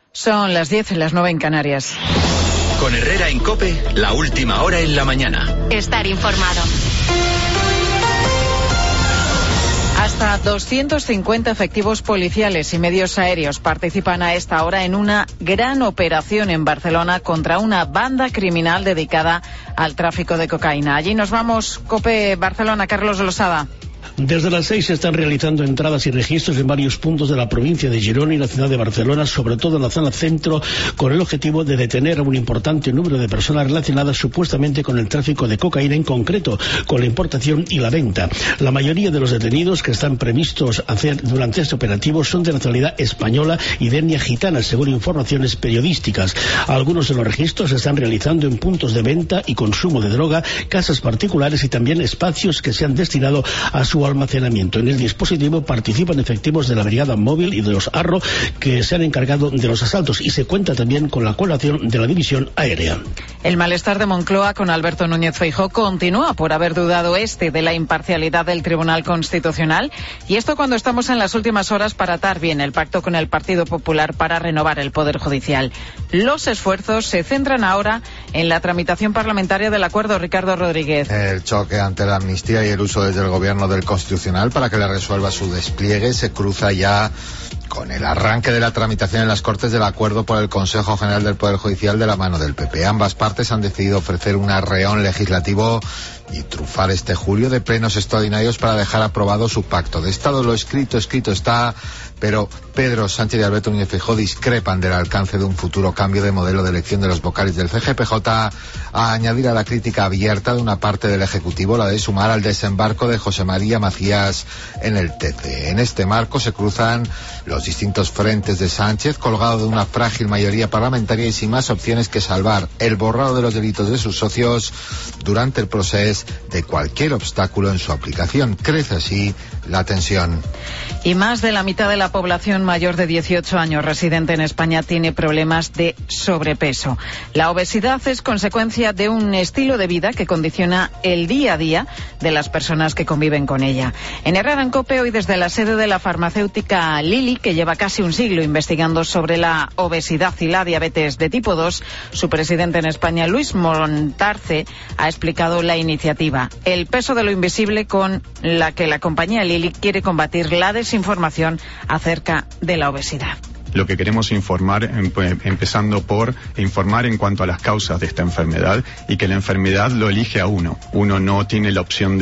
Son las 10, las 9 en Canarias. Con Herrera en COPE, la última hora en la mañana. Estar informado. Hasta 250 efectivos policiales y medios aéreos participan a esta hora en una gran operación en Barcelona contra una banda criminal dedicada al tráfico de cocaína. Allí nos vamos, COPE Barcelona, Carlos Losada. Desde las 6 se están realizando entradas y registros en varios puntos de la provincia de Girona y la ciudad de Barcelona, sobre todo en la zona centro, con el objetivo de detener a un importante número de personas relacionadas supuestamente con el tráfico de cocaína, en concreto con la importación y la venta. La mayoría de los detenidos que están previstos hacer durante este operativo son de nacionalidad española y de etnia gitana, según informaciones periodísticas. Algunos de los registros se están realizando en puntos de venta y consumo de droga, casas particulares y también espacios que se han destinado a su almacenamiento. En el dispositivo participan efectivos de la Brigada Móvil y de los Arro, que se han encargado de los asaltos, y se cuenta también con la colaboración de la División Aérea. El malestar de Moncloa con Alberto Núñez Feijóo continúa por haber dudado de la imparcialidad del Tribunal Constitucional, y esto cuando estamos en las últimas horas para atar bien el pacto con el Partido Popular para renovar el Poder Judicial. Los esfuerzos se centran ahora en la tramitación parlamentaria del acuerdo. Ricardo Rodríguez. El choque ante la amnistía y el uso desde el Gobierno del Constitucional para que le resuelva su despliegue se cruza ya con el arranque de la tramitación en las Cortes del acuerdo por el Consejo General del Poder Judicial de la mano del PP. Ambas partes han decidido ofrecer un arreón legislativo y trufar este julio de plenos extraordinarios para dejar aprobado su pacto de Estado. Lo escrito está, pero Pedro Sánchez y Alberto Núñez Feijóo discrepan del alcance de un futuro cambio de modelo de elección de los vocales del CGPJ, a añadir a la crítica abierta de una parte del Ejecutivo la de sumar al desembarco de José María Macías en el TC. En este marco se cruzan los distintos frentes de Sánchez, colgado de una frágil mayoría parlamentaria y sin más opciones que salvar el borrado de los delitos de sus socios durante el proceso de cualquier obstáculo en su aplicación. Crece así la tensión. Y más de la mitad de la población mayor de 18 años residente en España tiene problemas de sobrepeso. La obesidad es consecuencia de un estilo de vida que condiciona el día a día de las personas que conviven con ella. En Herrera en COPE, hoy desde la sede de la farmacéutica Lilly, que lleva casi un siglo investigando sobre la obesidad y la diabetes de tipo 2, su presidente en España, Luis Montarce, ha explicado la iniciativa. El peso de lo invisible, con la que la compañía Lilly quiere combatir la desinformación acerca de la obesidad. Lo que queremos informar, empezando por informar en cuanto a las causas de esta enfermedad, y que la enfermedad lo elige a uno. Uno no tiene la opción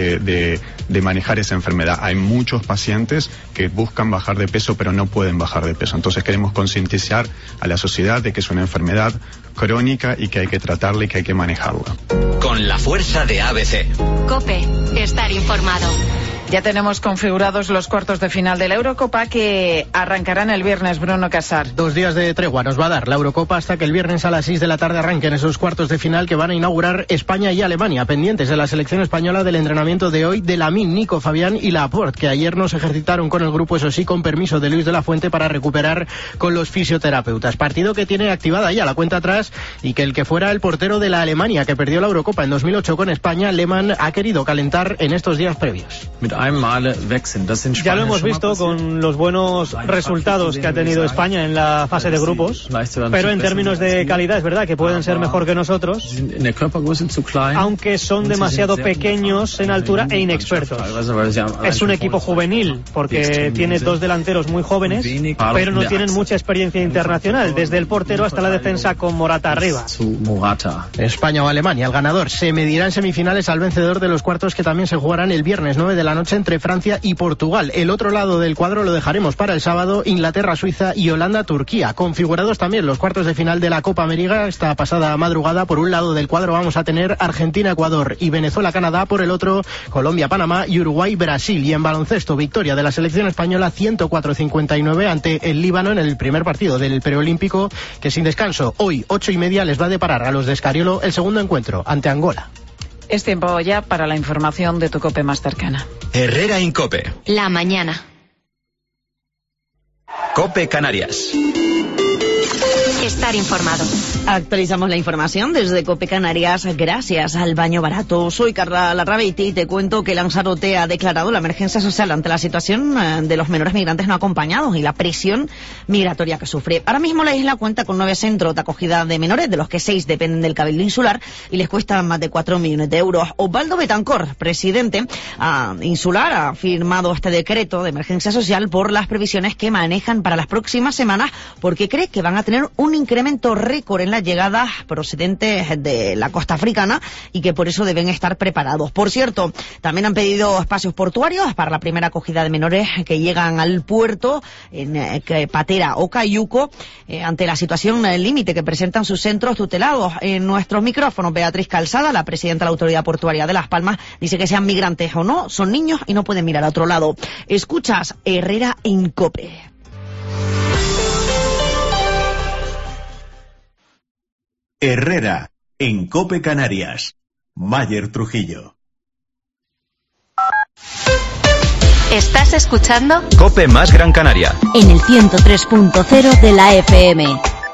de manejar esa enfermedad. Hay muchos pacientes que buscan bajar de peso pero no pueden bajar de peso. Entonces queremos concientizar a la sociedad de que es una enfermedad crónica y que hay que tratarla y que hay que manejarla. Con la fuerza de ABC. COPE, estar informado. Ya tenemos configurados los cuartos de final de la Eurocopa, que arrancarán el viernes. Bruno Casar. 2 días de tregua nos va a dar la Eurocopa hasta que el viernes a las 6 de la tarde arranquen esos cuartos de final que van a inaugurar España y Alemania, pendientes de la selección española del entrenamiento de hoy de Lamine, Nico, Fabián y Laporte, que ayer nos ejercitaron con el grupo, eso sí, con permiso de Luis de la Fuente para recuperar con los fisioterapeutas. Partido que tiene activada ya la cuenta atrás, y que el que fuera el portero de la Alemania, que perdió la Eurocopa en 2008 con España, Lehmann, ha querido calentar en estos días previos. Ya lo hemos visto con los buenos resultados que ha tenido España en la fase de grupos, pero en términos de calidad es verdad que pueden ser mejor que nosotros, aunque son demasiado pequeños en altura e inexpertos. Es un equipo juvenil porque tiene 2 delanteros muy jóvenes, pero no tienen mucha experiencia internacional, desde el portero hasta la defensa con Morata arriba. España o Alemania, el ganador se medirá en semifinales al vencedor de los cuartos, que también se jugarán el viernes 9 de la noche entre Francia y Portugal. El otro lado del cuadro lo dejaremos para el sábado: Inglaterra-Suiza y Holanda-Turquía. Configurados también los cuartos de final de la Copa América esta pasada madrugada. Por un lado del cuadro vamos a tener Argentina-Ecuador y Venezuela-Canadá. Por el otro, Colombia-Panamá y Uruguay-Brasil. Y en baloncesto, victoria de la selección española 104-59 ante el Líbano en el primer partido del preolímpico, que sin descanso hoy 8:30 les va a deparar a los de Escariolo el segundo encuentro ante Angola. Es tiempo ya para la información de tu COPE más cercana. Herrera en COPE. La mañana. COPE Canarias. estar informado. Actualizamos la información desde COPE Canarias gracias al baño barato. Soy Carla Larrabeiti y te cuento que Lanzarote ha declarado la emergencia social ante la situación de los menores migrantes no acompañados y la presión migratoria que sufre. Ahora mismo la isla cuenta con 9 centros de acogida de menores, de los que 6 dependen del Cabildo Insular y les cuesta más de 4 millones de euros. Osvaldo Betancor, presidente insular, ha firmado este decreto de emergencia social por las previsiones que manejan para las próximas semanas, porque cree que van a tener un incremento récord en las llegadas procedentes de la costa africana y que por eso deben estar preparados. Por cierto, también han pedido espacios portuarios para la primera acogida de menores que llegan al puerto en Patera o Cayuco ante la situación límite que presentan sus centros tutelados. En nuestros micrófonos, Beatriz Calzada, la presidenta de la Autoridad Portuaria de Las Palmas, dice que sean migrantes o no, son niños y no pueden mirar a otro lado. Escuchas Herrera en COPE. Herrera, en COPE Canarias. Mayer Trujillo. ¿Estás escuchando? COPE más Gran Canaria. En el 103.0 de la FM.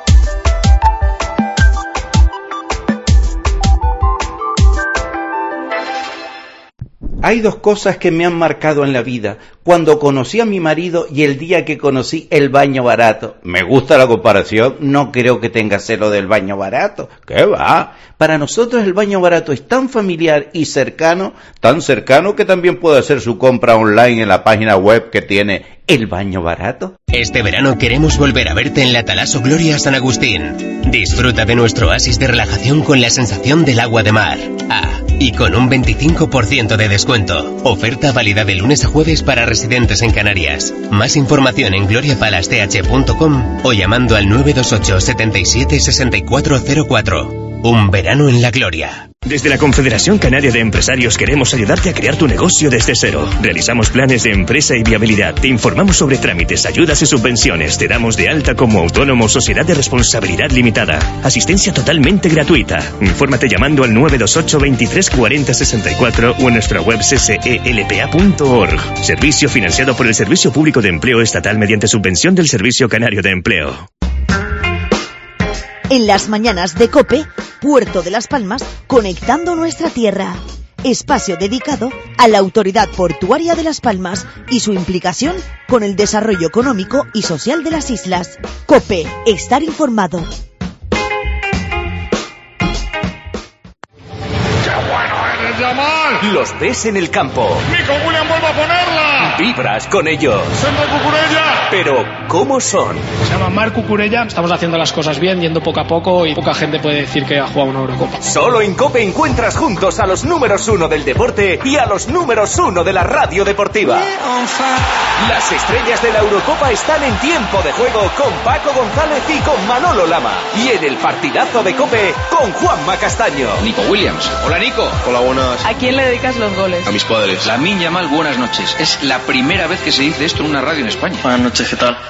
Hay 2 cosas que me han marcado en la vida. Cuando conocí a mi marido y el día que conocí el baño barato. Me gusta la comparación, no creo que tenga celo del baño barato. ¿Qué va? Para nosotros el baño barato es tan familiar y cercano, tan cercano que también puede hacer su compra online en la página web que tiene El Baño Barato. Este verano queremos volver a verte en la Talaso Gloria San Agustín. Disfruta de nuestro oasis de relajación con la sensación del agua de mar. Y con un 25% de descuento. Oferta válida de lunes a jueves para residentes en Canarias. Más información en gloriapalace.com o llamando al 928 77 6404. Un verano en la gloria. Desde la Confederación Canaria de Empresarios queremos ayudarte a crear tu negocio desde cero. Realizamos planes de empresa y viabilidad. Te informamos sobre trámites, ayudas y subvenciones. Te damos de alta como autónomo o sociedad de responsabilidad limitada. Asistencia totalmente gratuita. Infórmate llamando al 928 23 40 64 o en nuestra web ccelpa.org. Servicio financiado por el Servicio Público de Empleo Estatal mediante subvención del Servicio Canario de Empleo. En las mañanas de COPE, Puerto de Las Palmas, conectando nuestra tierra. Espacio dedicado a la Autoridad Portuaria de Las Palmas y su implicación con el desarrollo económico y social de las islas. COPE, estar informado. Yamal. Los ves en el campo. Nico William vuelve a ponerla. Vibras con ellos. Sandra Cucurella. Pero, ¿cómo son? Se llama Marc Cucurella. Estamos haciendo las cosas bien, yendo poco a poco y poca gente puede decir que ha jugado una Eurocopa. Solo en COPE encuentras juntos a los números 1 del deporte y a los números 1 de la radio deportiva. Las estrellas de la Eurocopa están en tiempo de juego con Paco González y con Manolo Lama. Y en el partidazo de COPE con Juanma Castaño. Nico Williams. Hola, Nico. Hola, buenas. ¿A quién le dedicas los goles? A mis padres. Lamine Yamal, buenas noches. Es la primera vez que se dice esto en una radio en España. Buenas noches, ¿qué tal?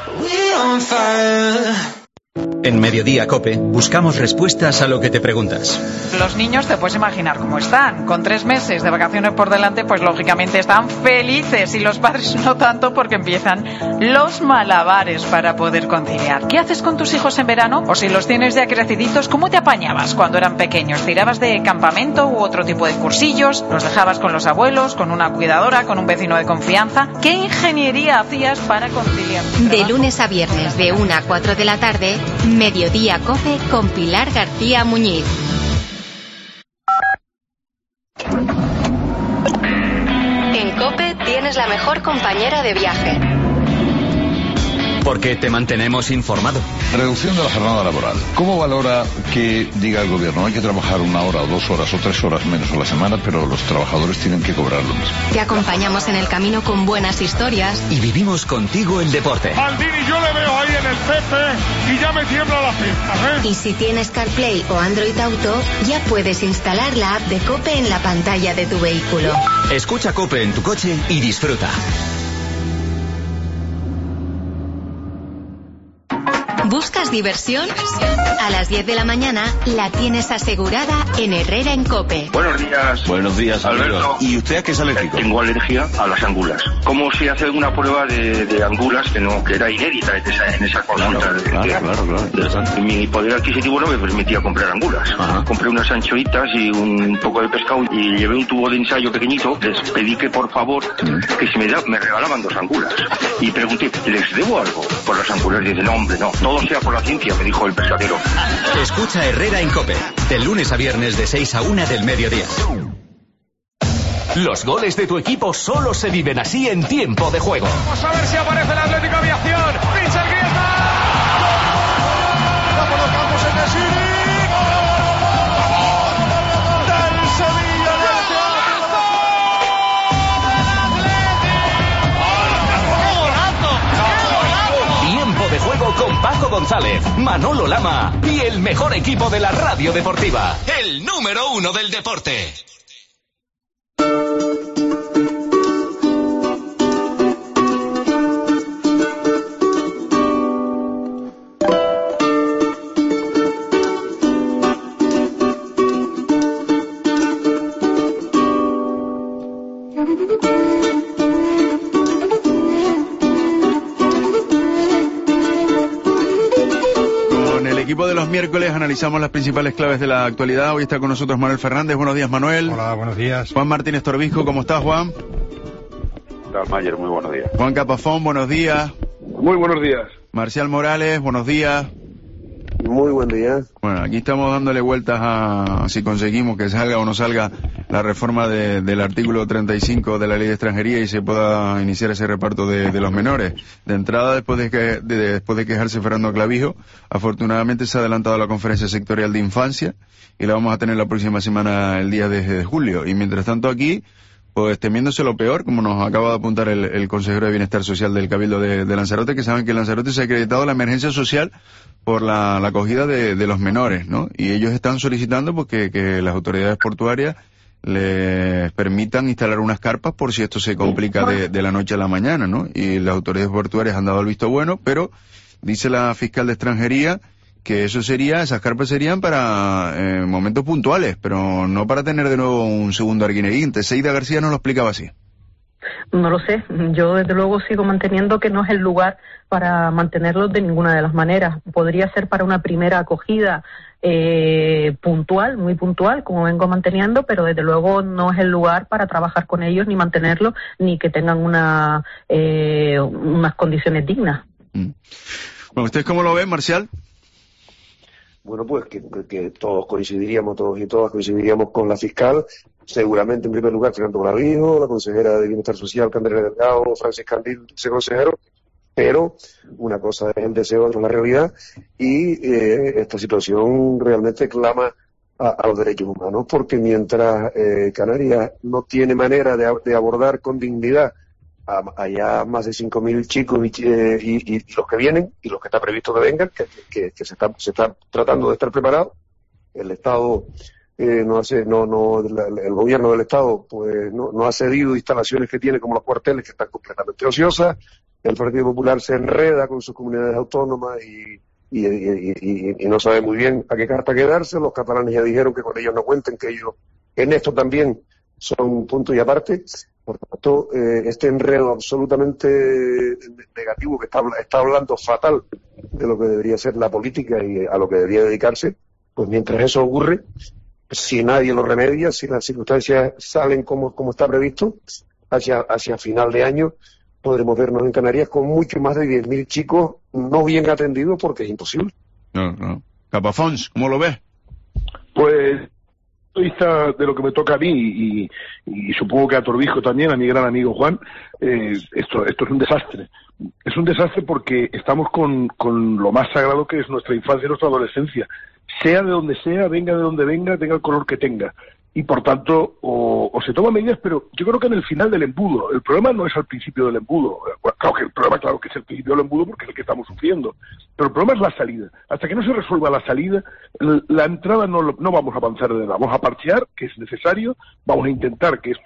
En Mediodía COPE buscamos respuestas a lo que te preguntas. Los niños te puedes imaginar cómo están. Con 3 meses de vacaciones por delante, pues lógicamente están felices. Y los padres no tanto, porque empiezan los malabares para poder conciliar. ¿Qué haces con tus hijos en verano? O si los tienes ya creciditos, ¿cómo te apañabas cuando eran pequeños? ¿Tirabas de campamento u otro tipo de cursillos? ¿Los dejabas con los abuelos, con una cuidadora, con un vecino de confianza? ¿Qué ingeniería hacías para conciliar? De lunes a viernes, de 1 a 4 de la tarde, Mediodía COPE con Pilar García Muñiz. En COPE tienes la mejor compañera de viaje. Porque te mantenemos informado. Reducción de la jornada laboral. ¿Cómo valora que diga el gobierno hay que trabajar 1 hora o 2 horas o 3 horas menos a la semana, pero los trabajadores tienen que cobrar lo mismo? Te acompañamos en el camino con buenas historias. Y vivimos contigo el deporte. Maldini, yo le veo ahí en el Pepe y ya me tiembla la pierna, Y si tienes CarPlay o Android Auto, ya puedes instalar la app de COPE en la pantalla de tu vehículo. Escucha COPE en tu coche y disfruta. ¿Buscas diversión? A las 10 de la mañana la tienes asegurada en Herrera en COPE. Buenos días. Buenos días, Alberto. ¿Y usted a qué es alérgico? Tengo alergia a las angulas. ¿Cómo se hace una prueba de angulas que era inédita en esa consulta? Claro. Mi poder adquisitivo no me permitía comprar angulas. Ajá. Compré unas anchoitas y un poco de pescado y llevé un tubo de ensayo pequeñito. Les pedí que por favor que si me regalaban 2 angulas. Y pregunté, ¿les debo algo por las angulas? Y dicen, no, hombre, no. Todo sea por la ciencia, me dijo el pescadero. Escucha Herrera en COPE, de lunes a viernes de 6 a 1 del mediodía. Los goles de tu equipo solo se viven así en tiempo de juego. Vamos a ver si aparece el Atlético Aviación. Pincha el Griezmann. La colocamos en el City. Del Sevilla. Tiempo de juego con Paco González, Manolo Lama y el mejor equipo de la radio deportiva. El número 1 del deporte. De los miércoles analizamos las principales claves de la actualidad. Hoy está con nosotros Manuel Fernández. Buenos días, Manuel. Hola, buenos días. Juan Martínez Torbisco, ¿cómo estás, Juan? ¿Qué tal, Mayer? Muy buenos días. Juan Capafón, buenos días. Muy buenos días. Marcial Morales, buenos días. Muy buen día. Bueno, aquí estamos dándole vueltas a si conseguimos que salga o no salga la reforma del artículo 35 de la Ley de Extranjería y se pueda iniciar ese reparto de los menores. De entrada, después de quejarse Fernando Clavijo, afortunadamente se ha adelantado la conferencia sectorial de infancia y la vamos a tener la próxima semana, el día de julio. Y mientras tanto aquí, pues temiéndose lo peor, como nos acaba de apuntar el consejero de Bienestar Social del Cabildo de Lanzarote, que saben que en Lanzarote se ha acreditado la emergencia social por la acogida de los menores, ¿no? Y ellos están solicitando porque que las autoridades portuarias les permitan instalar unas carpas por si esto se complica de la noche a la mañana, ¿no? Y las autoridades portuarias han dado el visto bueno, pero dice la fiscal de Extranjería que esas carpas serían para momentos puntuales, pero no para tener de nuevo un segundo Arguineguín. Seida García nos lo explicaba así. No lo sé, yo desde luego sigo manteniendo que no es el lugar para mantenerlos de ninguna de las maneras. Podría ser para una primera acogida puntual, muy puntual, como vengo manteniendo, pero desde luego no es el lugar para trabajar con ellos, ni mantenerlos, ni que tengan unas condiciones dignas. Bueno, ¿ustedes cómo lo ven, Marcial? Bueno, pues que todos coincidiríamos, todos y todas coincidiríamos con la fiscal. Seguramente, en primer lugar, Fernando Clavijo, la consejera de Bienestar Social, Candela Delgado, Francis Candil, ese consejero. Pero una cosa es el deseo, otra es la realidad. Y esta situación realmente clama a los derechos humanos, porque mientras Canarias no tiene manera de abordar con dignidad allá más de 5.000 chicos y los que vienen y los que está previsto que vengan, que se está tratando de estar preparado. El Estado el gobierno del Estado pues no ha cedido instalaciones que tiene como los cuarteles, que están completamente ociosas. El Partido Popular se enreda con sus comunidades autónomas y no sabe muy bien a qué carta quedarse. Los catalanes ya dijeron que con ellos no cuenten, que ellos en esto también son un punto y aparte. Por tanto, este enredo absolutamente negativo que está hablando fatal de lo que debería ser la política y a lo que debería dedicarse, pues mientras eso ocurre, si nadie lo remedia, si las circunstancias salen como está previsto, hacia final de año podremos vernos en Canarias con mucho más de 10.000 chicos no bien atendidos, porque es imposible. No. Capafons, ¿cómo lo ves? Pues de lo que me toca a mí y supongo que a Torbijo también, a mi gran amigo Juan, esto es un desastre. Es un desastre porque estamos con lo más sagrado que es nuestra infancia y nuestra adolescencia, sea de donde sea, venga de donde venga, tenga el color que tenga. Y por tanto, o se toman medidas, pero yo creo que en el final del embudo. El problema no es al principio del embudo. Claro que es el principio del embudo porque es el que estamos sufriendo. Pero el problema es la salida. Hasta que no se resuelva la salida, la entrada no vamos a avanzar de nada. Vamos a parchear, que es necesario. Vamos a intentar que esto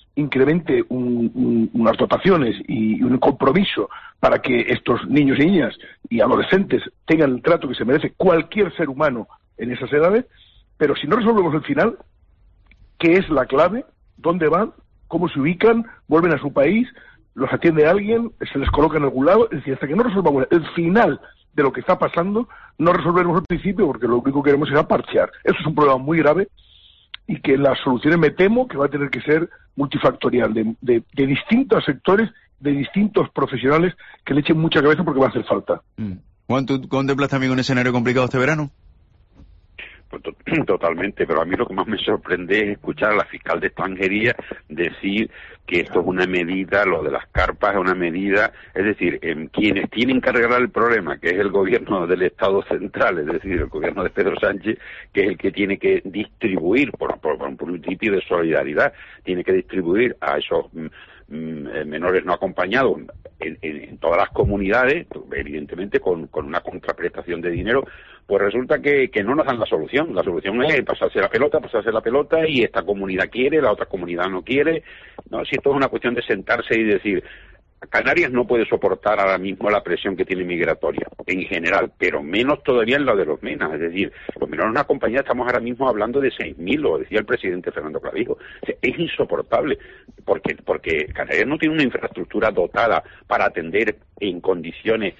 incremente unas dotaciones y un compromiso para que estos niños y niñas y adolescentes tengan el trato que se merece cualquier ser humano en esas edades, pero si no resolvemos el final, ¿qué es la clave? ¿Dónde van? ¿Cómo se ubican? ¿Vuelven a su país? ¿Los atiende alguien? ¿Se les coloca en algún lado? Es decir, hasta que no resolvamos el final de lo que está pasando, no resolveremos el principio, porque lo único que queremos es aparchear. Eso es un problema muy grave y que las soluciones me temo que va a tener que ser multifactorial, de distintos sectores, de distintos profesionales que le echen mucha cabeza porque va a hacer falta. Juan, ¿tú contemplas también un escenario complicado este verano? Pues totalmente, pero a mí lo que más me sorprende es escuchar a la fiscal de extranjería decir que esto es una medida, lo de las carpas es una medida, es decir, quienes tienen que arreglar el problema, que es el gobierno del Estado central, es decir, el gobierno de Pedro Sánchez, que es el que tiene que distribuir, por un principio de solidaridad, tiene que distribuir a esos menores no acompañados en todas las comunidades, evidentemente con una contraprestación de dinero, pues resulta que no nos dan la solución. La solución es pasarse la pelota, y esta comunidad quiere, la otra comunidad no quiere. No, si esto es una cuestión de sentarse y decir, Canarias no puede soportar ahora mismo la presión que tiene migratoria, en general, pero menos todavía en la de los MENA. Es decir, los menores no acompañados estamos ahora mismo hablando de 6.000, lo decía el presidente Fernando Clavijo. O sea, es insoportable, porque Canarias no tiene una infraestructura dotada para atender en condiciones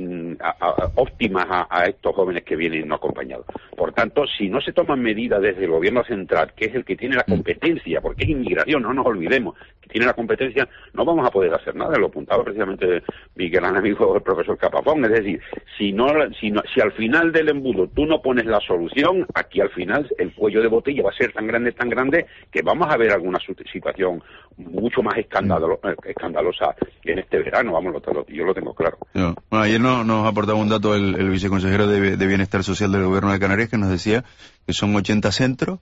óptimas a estos jóvenes que vienen no acompañados. Por tanto, si no se toman medidas desde el gobierno central, que es el que tiene la competencia, porque es inmigración, no nos olvidemos, que tiene la competencia, no vamos a poder hacer nada. Lo apuntaba precisamente mi gran amigo el profesor Capapón. Es decir, si al final del embudo tú no pones la solución, aquí al final el cuello de botella va a ser tan grande que vamos a ver alguna situación mucho más escandalosa en este verano. Yo lo tengo claro. Bueno, ayer nos aportaba un dato el viceconsejero de Bienestar Social del Gobierno de Canarias, que nos decía que son 80 centros,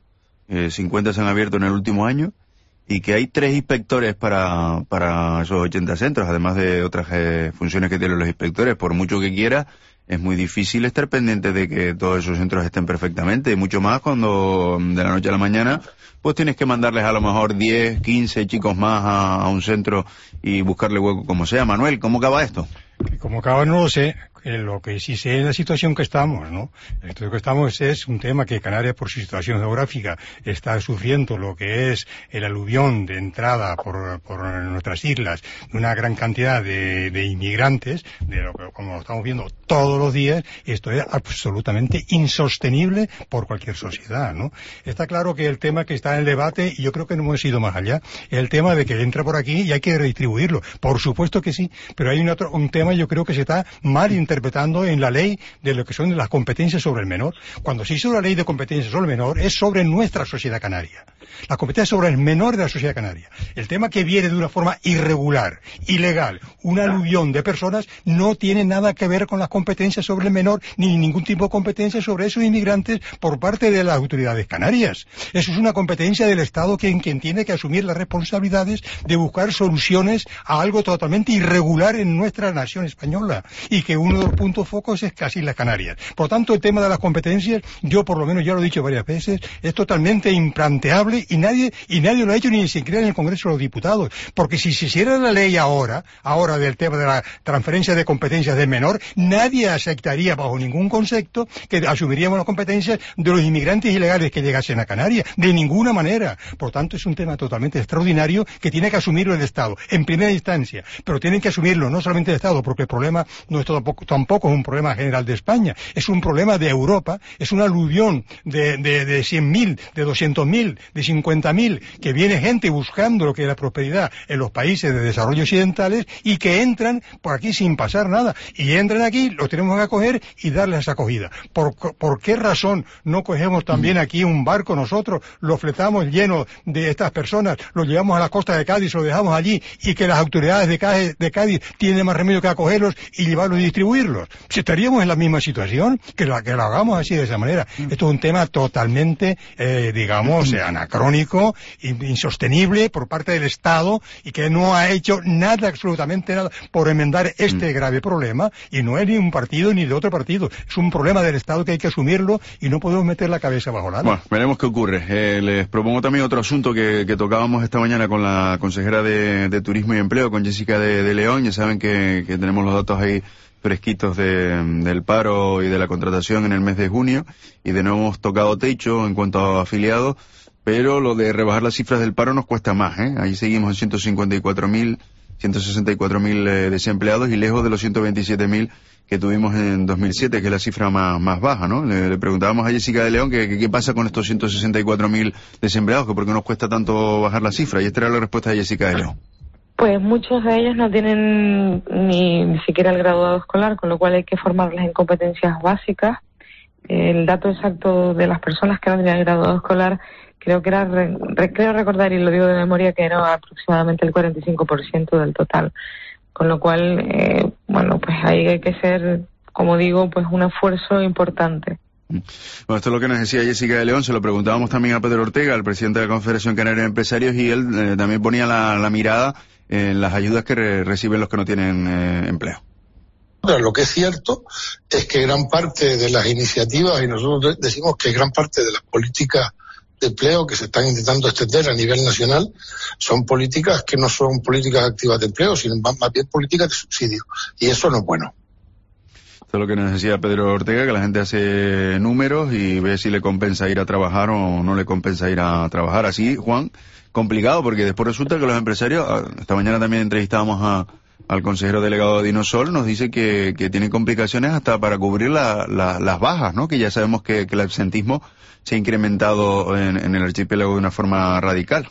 50 se han abierto en el último año, y que hay 3 inspectores para esos 80 centros, además de otras funciones que tienen los inspectores. Por mucho que quiera, es muy difícil estar pendiente de que todos esos centros estén perfectamente, y mucho más cuando de la noche a la mañana pues tienes que mandarles a lo mejor 10, 15 chicos más a un centro y buscarle hueco como sea. Manuel, ¿cómo acaba esto? Como acaba no lo sé. Lo que sí sé es la situación que estamos, ¿no? La situación que estamos es un tema que Canarias, por su situación geográfica, está sufriendo lo que es el aluvión de entrada por nuestras islas de una gran cantidad de inmigrantes, de lo que, como lo estamos viendo todos los días. Esto es absolutamente insostenible por cualquier sociedad, ¿no? Está claro que el tema que está en el debate, y yo creo que no hemos ido más allá, es el tema de que entra por aquí y hay que redistribuirlo. Por supuesto que sí, pero hay un tema, yo creo que se está mal interpretando en la ley de lo que son las competencias sobre el menor. Cuando se hizo la ley de competencias sobre el menor, es sobre nuestra sociedad canaria. La competencia sobre el menor de la sociedad canaria. El tema que viene de una forma irregular, ilegal, un aluvión de personas, no tiene nada que ver con las competencias sobre el menor, ni ningún tipo de competencia sobre esos inmigrantes por parte de las autoridades canarias. Eso es una competencia del Estado quien tiene que asumir las responsabilidades de buscar soluciones a algo totalmente irregular en nuestra nación española, y que uno de los puntos focos es casi las Canarias. Por tanto, el tema de las competencias, yo por lo menos ya lo he dicho varias veces, es totalmente implanteable, y nadie lo ha hecho ni siquiera en el Congreso de los Diputados, porque si se hiciera la ley ahora del tema de la transferencia de competencias del menor, nadie aceptaría bajo ningún concepto que asumiríamos las competencias de los inmigrantes ilegales que llegasen a Canarias, de ninguna manera. Por tanto, es un tema totalmente extraordinario que tiene que asumirlo el Estado, en primera instancia, pero tienen que asumirlo no solamente el Estado, porque el problema no es tampoco es un problema general de España, es un problema de Europa, es una aluvión de 100.000, de 200.000, de 50.000, que viene gente buscando lo que es la prosperidad en los países de desarrollo occidentales y que entran por aquí sin pasar nada, y entran aquí, los tenemos que acoger y darles acogida. ¿Por qué razón no cogemos también aquí un barco nosotros, lo fletamos lleno de estas personas, lo llevamos a la costa de Cádiz, lo dejamos allí, y que las autoridades de Cádiz tienen más remedio que acogerlos y llevarlos y distribuirlos? sustituirlos. Si estaríamos en la misma situación, que lo hagamos así de esa manera. Esto es un tema totalmente, anacrónico, insostenible por parte del Estado, y que no ha hecho nada, absolutamente nada, por enmendar este grave problema, y no es ni un partido ni de otro partido. Es un problema del Estado que hay que asumirlo y no podemos meter la cabeza bajo la agua. Bueno, veremos qué ocurre. Les propongo también otro asunto que tocábamos esta mañana con la consejera de Turismo y Empleo, con Jessica de León. Ya saben que tenemos los datos ahí fresquitos del paro y de la contratación en el mes de junio, y de nuevo hemos tocado techo en cuanto a afiliados, pero lo de rebajar las cifras del paro nos cuesta más, ¿eh? Ahí seguimos en 164.000 desempleados y lejos de los 127.000 que tuvimos en 2007, que es la cifra más baja, ¿no? Le preguntábamos a Jessica de León que qué pasa con estos 164.000 desempleados, que por qué nos cuesta tanto bajar la cifra, y esta era la respuesta de Jessica de León. Pues muchos de ellos no tienen ni siquiera el graduado escolar, con lo cual hay que formarles en competencias básicas. El dato exacto de las personas que no tenían el graduado escolar, creo que era, creo recordar, y lo digo de memoria, que era aproximadamente el 45% del total. Con lo cual, pues ahí hay que ser, como digo, pues un esfuerzo importante. Bueno, esto es lo que nos decía Jessica de León. Se lo preguntábamos también a Pedro Ortega, el presidente de la Confederación Canaria de Empresarios, y él también ponía la mirada en las ayudas que reciben los que no tienen empleo. Lo que es cierto es que gran parte de las iniciativas, y nosotros decimos que gran parte de las políticas de empleo que se están intentando extender a nivel nacional, son políticas que no son políticas activas de empleo, sino más bien políticas de subsidio. Y eso no es bueno. Esto es lo que nos decía Pedro Ortega, que la gente hace números y ve si le compensa ir a trabajar o no le compensa ir a trabajar. Así, Juan, complicado, porque después resulta que los empresarios, esta mañana también entrevistábamos al consejero delegado de Dinosol, nos dice que tienen complicaciones hasta para cubrir las bajas, ¿no? Que ya sabemos que el absentismo se ha incrementado en el archipiélago de una forma radical.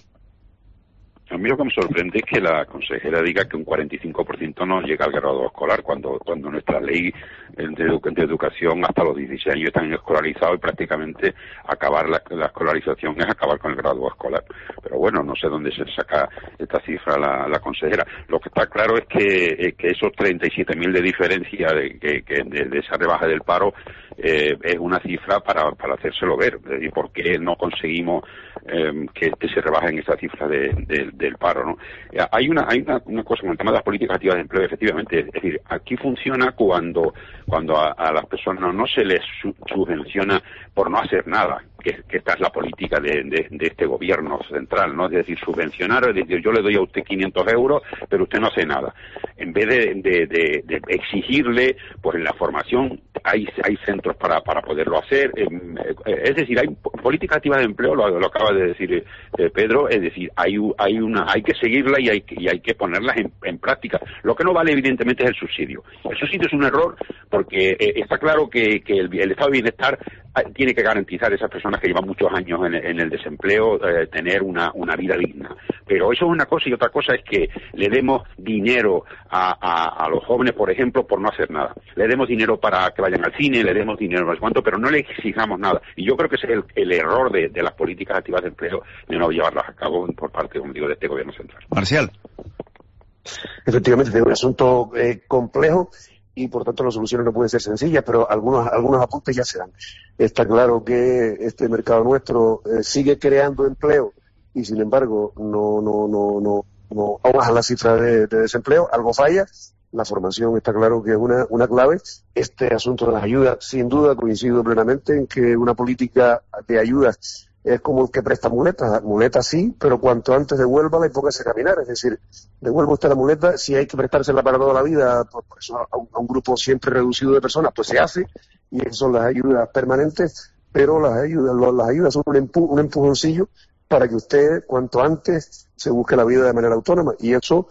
A mí lo que me sorprende es que la consejera diga que un 45% no llega al graduado escolar, cuando nuestra ley de educación hasta los 16 años están escolarizados, y prácticamente acabar la escolarización es acabar con el graduado escolar. Pero bueno, no sé dónde se saca esta cifra la consejera. Lo que está claro es que esos 37.000 de diferencia de esa rebaja del paro es una cifra para hacérselo ver. ¿Y por qué no conseguimos que se rebajen esa cifra del paro, ¿no? Hay una cosa con el tema de las políticas activas de empleo, efectivamente. Es decir, aquí funciona cuando a las personas no se les subvenciona por no hacer nada, que esta es la política de este gobierno central, ¿no? Es decir, subvencionar, es decir, yo le doy a usted 500 euros, pero usted no hace nada. En vez de exigirle, pues en la formación hay centros para poderlo hacer. Es decir, hay políticas activas de empleo, lo acaba de decir Pedro, es decir, hay que seguirla y hay que ponerlas en práctica. Lo que no vale, evidentemente, es el subsidio. El subsidio es un error porque está claro que el estado de bienestar tiene que garantizar a esas personas que llevan muchos años en el desempleo tener una vida digna. Pero eso es una cosa, y otra cosa es que le demos dinero a los jóvenes, por ejemplo, por no hacer nada. Le demos dinero para que vayan al cine, le demos dinero no sé cuánto, pero no le exijamos nada. Y yo creo que ese es el error de las políticas activas de empleo, de no llevarlas a cabo por parte, como digo, de este gobierno central. Marcial. Efectivamente, es un asunto complejo, y por tanto las soluciones no pueden ser sencillas, pero algunos apuntes ya se dan. Está claro que este mercado nuestro sigue creando empleo, y sin embargo no baja la cifra de desempleo. Algo falla. La formación está claro que es una clave. Este asunto de las ayudas, sin duda coincido plenamente en que una política de ayudas es como el que presta muletas. Muletas sí, pero cuanto antes devuélvala y póngase a caminar. Es decir, devuelva usted la muleta. Si hay que prestársela para toda la vida, pues eso a un grupo siempre reducido de personas, pues se hace, y esas son las ayudas permanentes. Pero las ayudas son un empujoncillo para que usted cuanto antes se busque la vida de manera autónoma. Y eso,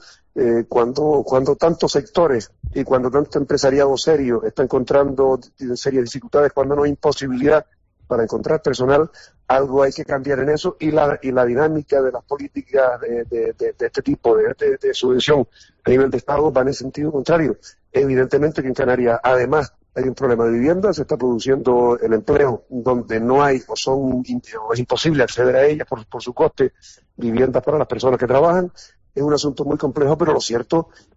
cuando tantos sectores y cuando tanto empresariado serio está encontrando serias dificultades, cuando no hay imposibilidad para encontrar personal, algo hay que cambiar en eso, y la dinámica de las políticas de este tipo de subvención a nivel de Estado va en el sentido contrario. Evidentemente que en Canarias, además, hay un problema de vivienda, se está produciendo el empleo donde no hay o es imposible acceder a ellas por su coste, viviendas para las personas que trabajan. Es un asunto muy complejo, pero lo cierto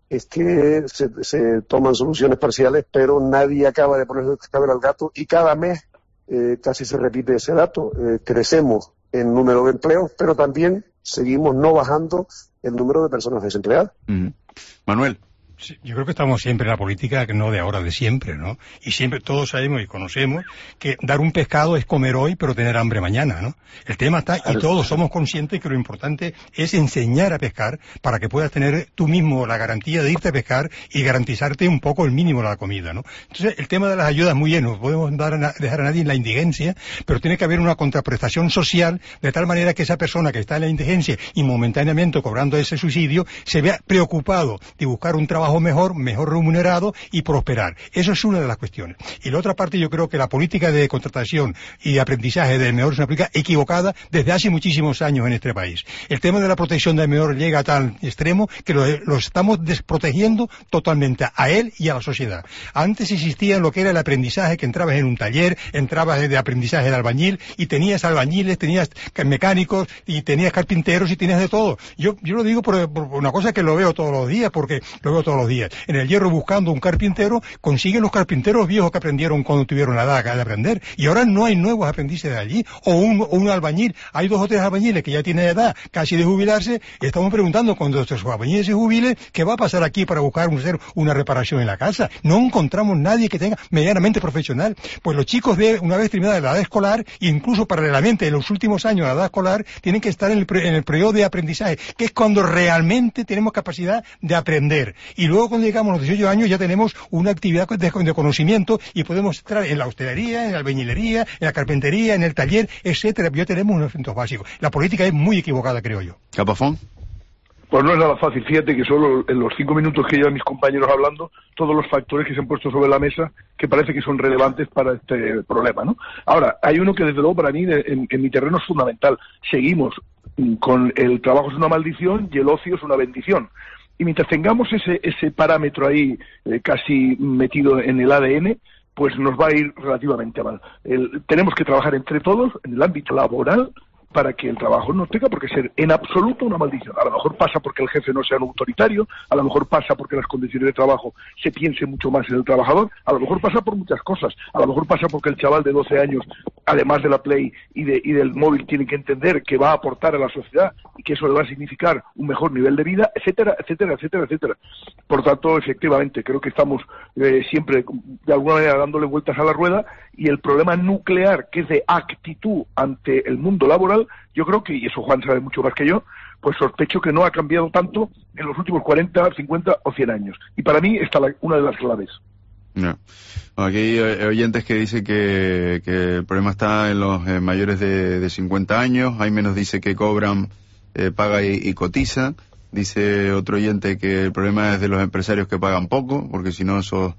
es que se toman soluciones parciales, pero nadie acaba de ponerle el cabello al gato, y cada mes casi se repite ese dato. Crecemos en número de empleos, pero también seguimos no bajando el número de personas desempleadas. Manuel. Sí, yo creo que estamos siempre en la política, no de ahora, de siempre, ¿no? Y siempre todos sabemos y conocemos que dar un pescado es comer hoy, pero tener hambre mañana, ¿no? El tema está, y todos somos conscientes que lo importante es enseñar a pescar para que puedas tener tú mismo la garantía de irte a pescar y garantizarte un poco el mínimo de la comida, ¿no? Entonces, el tema de las ayudas muy bien, no podemos dejar a nadie en la indigencia, pero tiene que haber una contraprestación social de tal manera que esa persona que está en la indigencia y momentáneamente cobrando ese subsidio se vea preocupado de buscar un trabajo mejor remunerado y prosperar. Eso es una de las cuestiones. Y la otra parte, yo creo que la política de contratación y de aprendizaje del menor es una política equivocada desde hace muchísimos años en este país. El tema de la protección del menor llega a tal extremo que lo estamos desprotegiendo totalmente a él y a la sociedad. Antes existía lo que era el aprendizaje, que entrabas en un taller, entrabas de aprendizaje de albañil y tenías albañiles, tenías mecánicos y tenías carpinteros y tenías de todo. Yo lo digo por una cosa que lo veo todos los días, porque lo veo todos los días. En el Hierro, buscando un carpintero, consiguen los carpinteros viejos que aprendieron cuando tuvieron la edad de aprender. Y ahora no hay nuevos aprendices de allí. O un albañil. Hay 2 o 3 albañiles que ya tienen edad casi de jubilarse. Y estamos preguntando, cuando estos albañiles se jubilen, ¿qué va a pasar aquí para buscar hacer una reparación en la casa? No encontramos nadie que tenga medianamente profesional. Pues los chicos, una vez terminada la edad escolar, incluso paralelamente en los últimos años de la edad escolar, tienen que estar en el periodo de aprendizaje, que es cuando realmente tenemos capacidad de aprender. Y luego, cuando llegamos a los 18 años, ya tenemos una actividad de conocimiento y podemos entrar en la hostelería, en la albañilería, en la carpintería, en el taller, etcétera. Ya tenemos unos asuntos básicos. La política es muy equivocada, creo yo. ¿Capafón? Pues no es nada fácil. Fíjate que solo en los 5 minutos que llevan mis compañeros hablando, todos los factores que se han puesto sobre la mesa que parece que son relevantes para este problema, ¿no? Ahora, hay uno que desde luego para mí en mi terreno es fundamental. Seguimos con el trabajo es una maldición y el ocio es una bendición. Y mientras tengamos ese parámetro ahí casi metido en el ADN, pues nos va a ir relativamente mal. Tenemos que trabajar entre todos en el ámbito laboral para que el trabajo no tenga por qué ser en absoluto una maldición. A lo mejor pasa porque el jefe no sea un autoritario, a lo mejor pasa porque las condiciones de trabajo se piense mucho más en el trabajador, a lo mejor pasa por muchas cosas, a lo mejor pasa porque el chaval de 12 años, además de la Play y del móvil, tiene que entender que va a aportar a la sociedad y que eso le va a significar un mejor nivel de vida, etcétera, etcétera, etcétera, etcétera. Por tanto, efectivamente, creo que estamos siempre, de alguna manera, dándole vueltas a la rueda, y el problema nuclear, que es de actitud ante el mundo laboral, yo creo que, y eso Juan sabe mucho más que yo, pues sospecho que no ha cambiado tanto en los últimos 40, 50 o 100 años. Y para mí está una de las claves. No. Aquí hay oyentes que dicen que el problema está en los mayores de 50 años. Hay menos dice que cobran, paga y cotiza. Dice otro oyente que el problema es de los empresarios que pagan poco, porque si no esos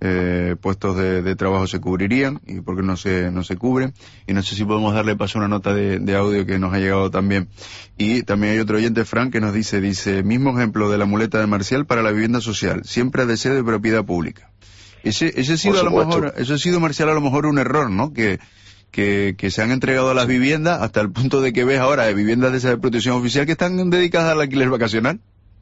puestos de trabajo se cubrirían, y porque no se cubren. Y no sé si podemos darle paso a una nota de audio que nos ha llegado también. Y también hay otro oyente, Frank, que nos dice, mismo ejemplo de la muleta de Marcial para la vivienda social, siempre ha de ser de propiedad pública. Ese ha sido, Marcial, a lo mejor un error, ¿no? Que se han entregado las viviendas hasta el punto de que ves ahora de viviendas de esa de protección oficial que están dedicadas al alquiler vacacional.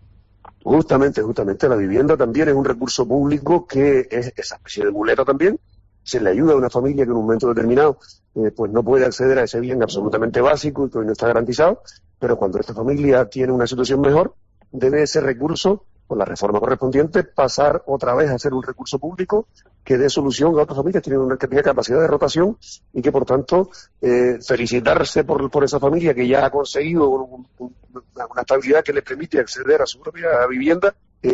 Justamente, la vivienda también es un recurso público que es esa especie de muleta también. Se le ayuda a una familia que en un momento determinado pues no puede acceder a ese bien absolutamente básico y que hoy no está garantizado, pero cuando esta familia tiene una situación mejor, debe ese recurso, con la reforma correspondiente, pasar otra vez a ser un recurso público que dé solución a otras familias que tenga capacidad de rotación y que, por tanto, felicitarse por esa familia que ya ha conseguido una estabilidad que le permite acceder a su propia vivienda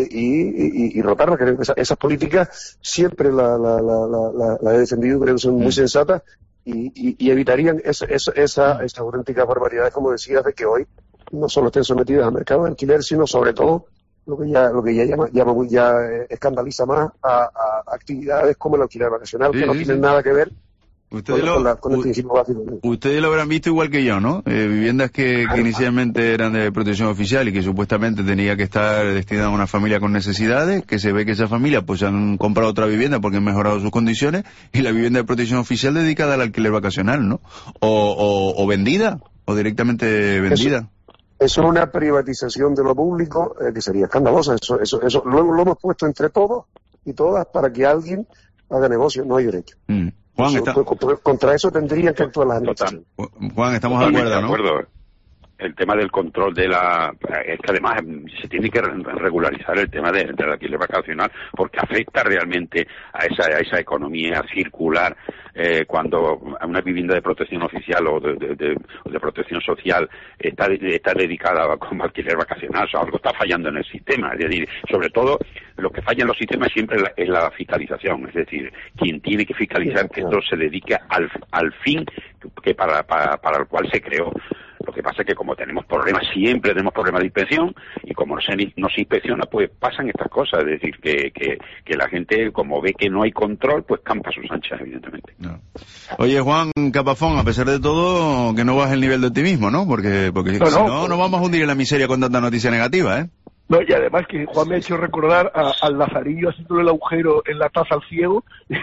y rotarla. Creo que esas políticas siempre la he defendido, creo que son muy sensatas y evitarían esas auténticas barbaridades, como decías, de que hoy no solo estén sometidas al mercado de alquiler, sino sobre todo lo que ya escandaliza más a actividades como el alquiler vacacional, que no tienen nada que ver con el principio básico. Ustedes lo habrán visto igual que yo, ¿no? Viviendas que inicialmente eran de protección oficial y que supuestamente tenía que estar destinada a una familia con necesidades, que se ve que esa familia pues han comprado otra vivienda porque han mejorado sus condiciones, y la vivienda de protección oficial dedicada al alquiler vacacional, ¿no? O vendida, o directamente vendida. Eso es una privatización de lo público que sería escandalosa. Eso lo hemos puesto entre todos y todas para que alguien haga negocio. No hay derecho. Juan, contra eso tendrían que actuar las administraciones. Juan, estamos de acuerdo, ¿no? El tema del control es que además se tiene que regularizar el tema del alquiler vacacional, porque afecta realmente a esa economía circular. Cuando una vivienda de protección oficial o de protección social está dedicada como alquiler vacacional, o sea, algo está fallando en el sistema. Es decir, sobre todo lo que falla en los sistemas siempre es la fiscalización, es decir, quien tiene que fiscalizar que esto se dedique al fin que para el cual se creó. Lo que pasa es que como siempre tenemos problemas de inspección, y como no se inspecciona, pues pasan estas cosas. Es decir, que la gente, como ve que no hay control, pues campa a sus anchas, evidentemente. No. Oye, Juan Capafón, a pesar de todo, que no baje el nivel de optimismo, ¿no? Porque si no, nos vamos a hundir en la miseria con tanta noticia negativa, ¿eh? No, y además que Juan me ha hecho recordar al Lazarillo haciéndole el agujero en la taza al ciego.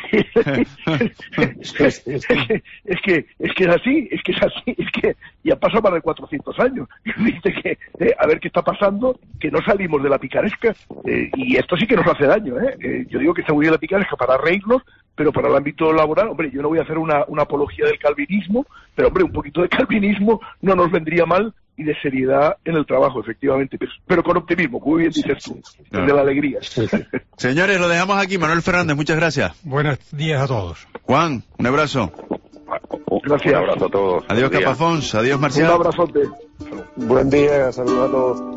es que es así, ya pasa más de 400 años. Dice que, a ver qué está pasando, que no salimos de la picaresca, y esto sí que nos hace daño, yo digo que está muy bien la picaresca para reírnos, pero para el ámbito laboral, hombre, yo no voy a hacer una apología del calvinismo, pero hombre, un poquito de calvinismo no nos vendría mal, y de seriedad en el trabajo, efectivamente, pero con optimismo, como bien dices tú, de la alegría. Señores, lo dejamos aquí. Manuel Fernández, muchas gracias. Buenos días a todos. Juan, un abrazo. Gracias. Un abrazo a todos. Adiós, Capafons. Adiós, Marcial. Un abrazote. Buen día, saludos a todos.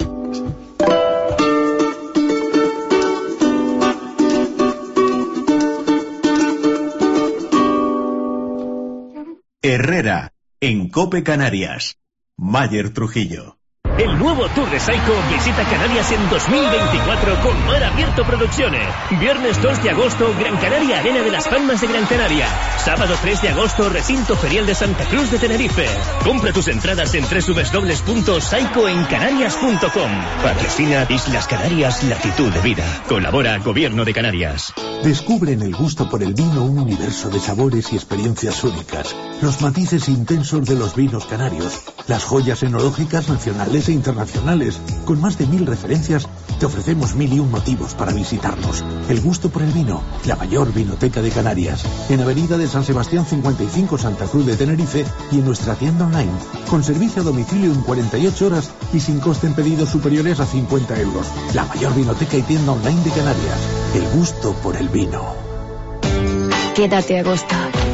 Herrera, en COPE Canarias. Mayer Trujillo. El nuevo Tour de Saiko visita Canarias en 2024 con Mar Abierto Producciones. Viernes 2 de agosto, Gran Canaria Arena de Las Palmas de Gran Canaria. Sábado 3 de agosto, Recinto Ferial de Santa Cruz de Tenerife. Compra tus entradas en www.saikoencanarias.com. Patrocina Islas Canarias, Latitud de Vida. Colabora Gobierno de Canarias. Descubre en el gusto por el vino un universo de sabores y experiencias únicas. Los matices intensos de los vinos canarios. Las joyas enológicas nacionales e internacionales. Con más de 1000 referencias, te ofrecemos 1001 motivos para visitarnos. El gusto por el vino, la mayor vinoteca de Canarias. En Avenida de San Sebastián 55, Santa Cruz de Tenerife, y en nuestra tienda online, con servicio a domicilio en 48 horas y sin coste en pedidos superiores a 50 euros. La mayor vinoteca y tienda online de Canarias. El gusto por el vino. Quédate a gusto.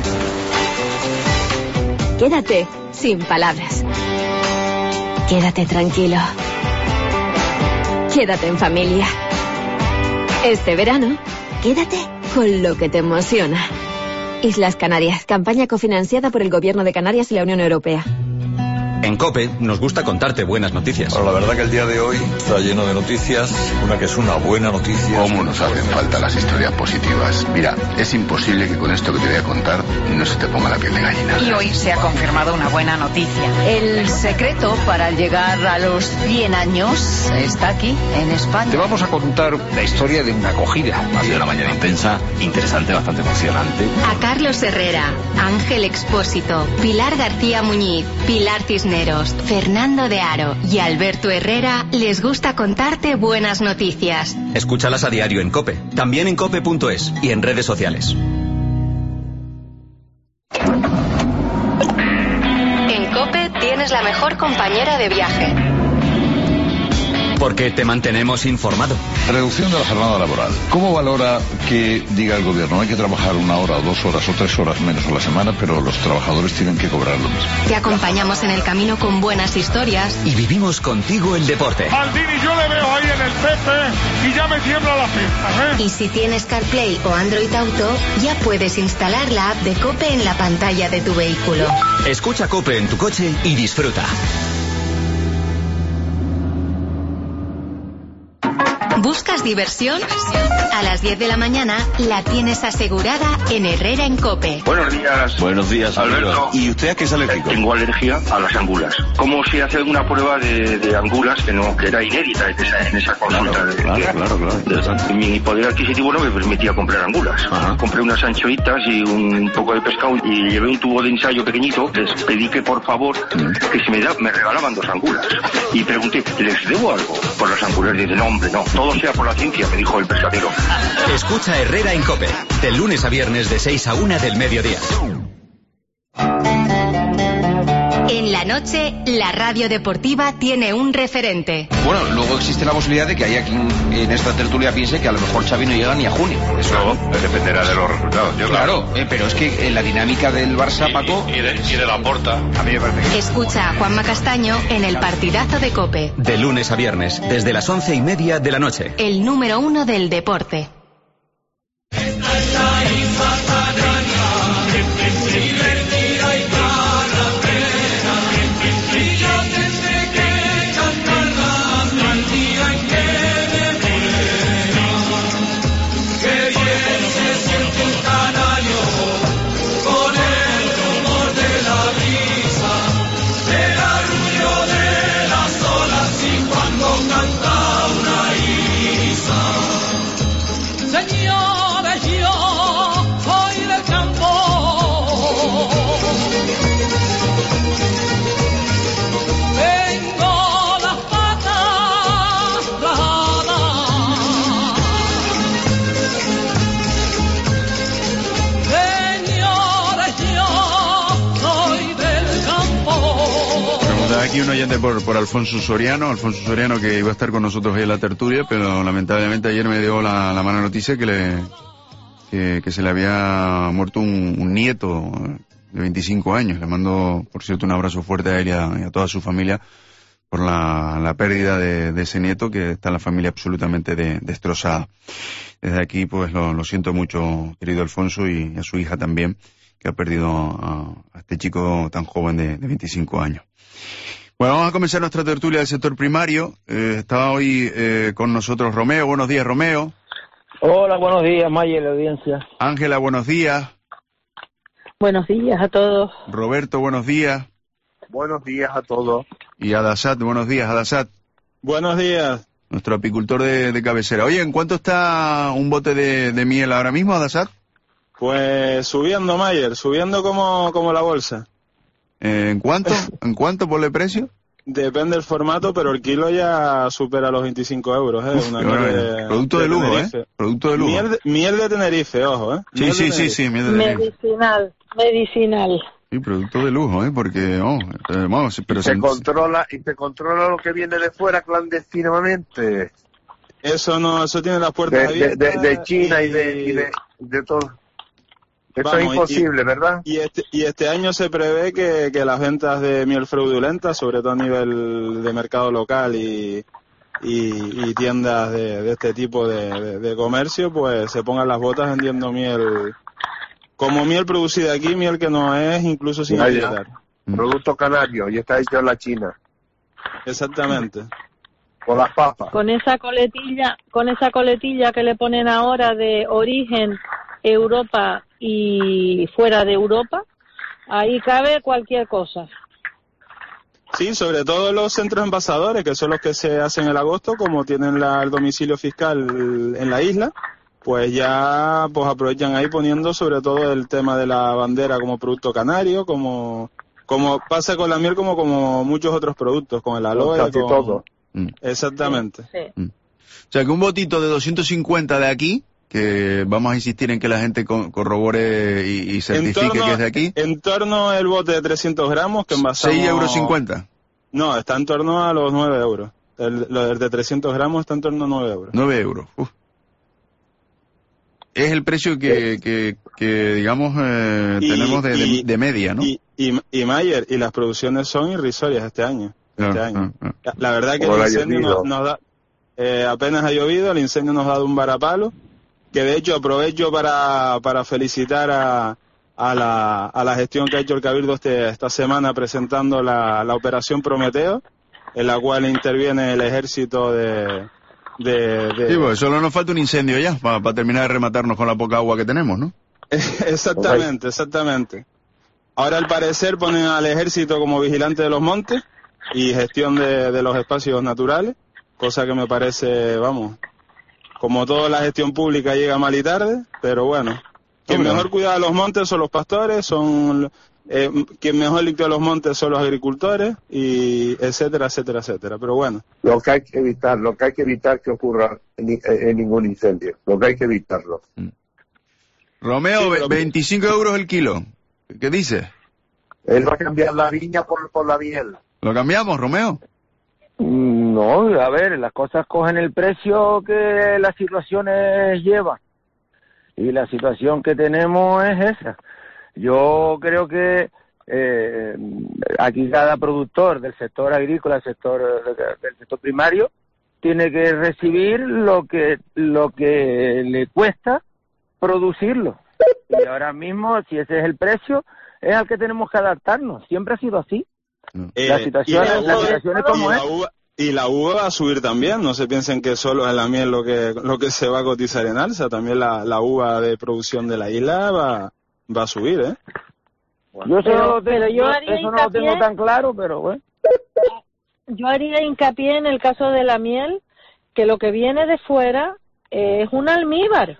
Quédate sin palabras. Quédate tranquilo. Quédate en familia. Este verano, quédate con lo que te emociona. Islas Canarias, campaña cofinanciada por el Gobierno de Canarias y la Unión Europea. En COPE nos gusta contarte buenas noticias. Bueno, la verdad que el día de hoy está lleno de noticias. Una que es una buena noticia. ¿Cómo nos hacen falta las historias positivas? Mira, es imposible que con esto que te voy a contar no se te ponga la piel de gallina. Y hoy se ha confirmado una buena noticia. El secreto para llegar a los 100 años está aquí, en España. Te vamos a contar la historia de una acogida. Ha sido una mañana intensa, interesante, bastante emocionante. A Carlos Herrera, Ángel Expósito, Pilar García Muñiz, Pilar Cisneros, Fernando de Aro y Alberto Herrera les gusta contarte buenas noticias. Escúchalas a diario en COPE, también en cope.es y en redes sociales. En COPE tienes la mejor compañera de viaje. Porque te mantenemos informado. Reducción de la jornada laboral. ¿Cómo valora que diga el gobierno hay que trabajar 1 hora, 2 horas o 3 horas menos a la semana, pero los trabajadores tienen que cobrar lo mismo? Te acompañamos en el camino con buenas historias. Y vivimos contigo el deporte. Maldini, yo le veo ahí en el Pepe y ya me tiembla la pierna, Y si tienes CarPlay o Android Auto, ya puedes instalar la app de COPE en la pantalla de tu vehículo. Escucha COPE en tu coche y disfruta. ¿Buscas diversión? A las 10 de la mañana la tienes asegurada en Herrera en COPE. Buenos días. Buenos días, Alberto. ¿Y usted a qué es alérgico? Tengo alergia a las angulas. ¿Cómo se hace una prueba de angulas que era inédita en esa consulta? Claro. Interesante. Mi poder adquisitivo no me permitía comprar angulas. Ajá. Compré unas anchoitas y un poco de pescado y llevé un tubo de ensayo pequeñito. Les pedí que por favor, que si me regalaban 2 angulas. Y pregunté, ¿les debo algo por las angulas? Y dicen, no, hombre, no, todo sea por la ciencia, me dijo el pescadero. Escucha Herrera en COPE, de lunes a viernes de 6 a 1 del mediodía. En la noche, la radio deportiva tiene un referente. Bueno, luego existe la posibilidad de que haya quien en esta tertulia piense que a lo mejor Xavi no llega ni a junio. Eso dependerá de los resultados. Claro, pero es que en la dinámica del Barça, Paco... Y de la Porta. A mí me parece que... Escucha a Juanma Castaño en el partidazo de COPE. De lunes a viernes, desde las 11:30 de la noche. El número 1 del deporte. Aquí un oyente por Alfonso Soriano que iba a estar con nosotros hoy en la tertulia, pero lamentablemente ayer me dio la mala noticia que se le había muerto un nieto de 25 años. Le mando, por cierto, un abrazo fuerte a él y a toda su familia por la pérdida de ese nieto, que está la familia absolutamente destrozada. Desde aquí, pues lo siento mucho, querido Alfonso, y a su hija también, que ha perdido a este chico tan joven de 25 años. Bueno, vamos a comenzar nuestra tertulia del sector primario. Está hoy con nosotros Romeo. Buenos días, Romeo. Hola, buenos días, Maya y la audiencia. Ángela, buenos días. Buenos días a todos. Roberto, buenos días. Buenos días a todos. Y Adasat, buenos días, Adasat. Buenos días. Nuestro apicultor de cabecera. Oye, ¿en cuánto está un bote de miel ahora mismo, Adasat? Pues subiendo, Mayer, subiendo como la bolsa. ¿En cuánto? ¿En cuánto por el precio? Depende del formato, pero el kilo ya supera los 25 euros, ¿eh? Producto de lujo, Tenerife. ¿eh? Producto de lujo. Miel de Tenerife, ojo, ¿eh? Sí, miel de Tenerife. Medicinal. Sí, producto de lujo, ¿eh? Porque, vamos, pero se controla lo que viene de fuera clandestinamente. Eso tiene las puertas abiertas. De China y de todo. Esto es imposible, ¿verdad? Y este año se prevé que las ventas de miel fraudulenta, sobre todo a nivel de mercado local y tiendas de este tipo de comercio, pues se pongan las botas vendiendo miel, como miel producida aquí, miel que no es incluso sin etiquetar. Producto canario, y está hecho en la China. Exactamente. Con las papas. Con esa coletilla que le ponen ahora de origen Europa y fuera de Europa, ahí cabe cualquier cosa. Sí, sobre todo los centros envasadores, que son los que se hacen en agosto, como tienen el domicilio fiscal en la isla, pues ya pues aprovechan ahí poniendo sobre todo el tema de la bandera como producto canario, como pasa con la miel, como muchos otros productos, con el aloe, casi todo. Exactamente. Sí. O sea que un botito de 250 de aquí, que vamos a insistir en que la gente corrobore y certifique que es de aquí. En torno el bote de 300 gramos que envasamos... ¿6,50 €? No, está en torno a los 9 euros. El de 300 gramos está en torno a 9 euros. 9 euros. Uf. Es el precio que digamos, tenemos de media, ¿no? Y Mayer, y las producciones son irrisorias este año. La verdad que el incendio nos da... apenas ha llovido, el incendio nos ha dado un varapalo, que de hecho aprovecho para felicitar a la gestión que ha hecho el Cabildo esta semana presentando la operación Prometeo, en la cual interviene el ejército de Sí, pues solo nos falta un incendio ya, para terminar de rematarnos con la poca agua que tenemos, ¿no? Exactamente. Ahora al parecer ponen al ejército como vigilante de los montes y gestión de los espacios naturales, cosa que me parece, vamos, como toda la gestión pública llega mal y tarde, pero bueno, quien mejor cuida de los montes son los pastores, quien mejor limpia los montes son los agricultores, y etcétera, pero bueno. Lo que hay que evitar que ocurra en ningún incendio, lo que hay que evitarlo. Romeo, sí, pero 25 euros el kilo. ¿Qué dices? Él va a cambiar la viña por la miel. ¿Lo cambiamos, Romeo? No, a ver, las cosas cogen el precio que las situaciones llevan. Y la situación que tenemos es esa. Yo creo que aquí cada productor del sector agrícola, del sector primario, tiene que recibir lo que le cuesta producirlo. Y ahora mismo, si ese es el precio, es al que tenemos que adaptarnos. Siempre ha sido así. La situación es como es. Y la uva va a subir también. No se piensen que solo es la miel lo que se va a cotizar en alza. También la uva de producción de la isla va a subir, ¿eh? Bueno. Yo no lo tengo tan claro, pero bueno. Yo haría hincapié en el caso de la miel, que lo que viene de fuera es un almíbar.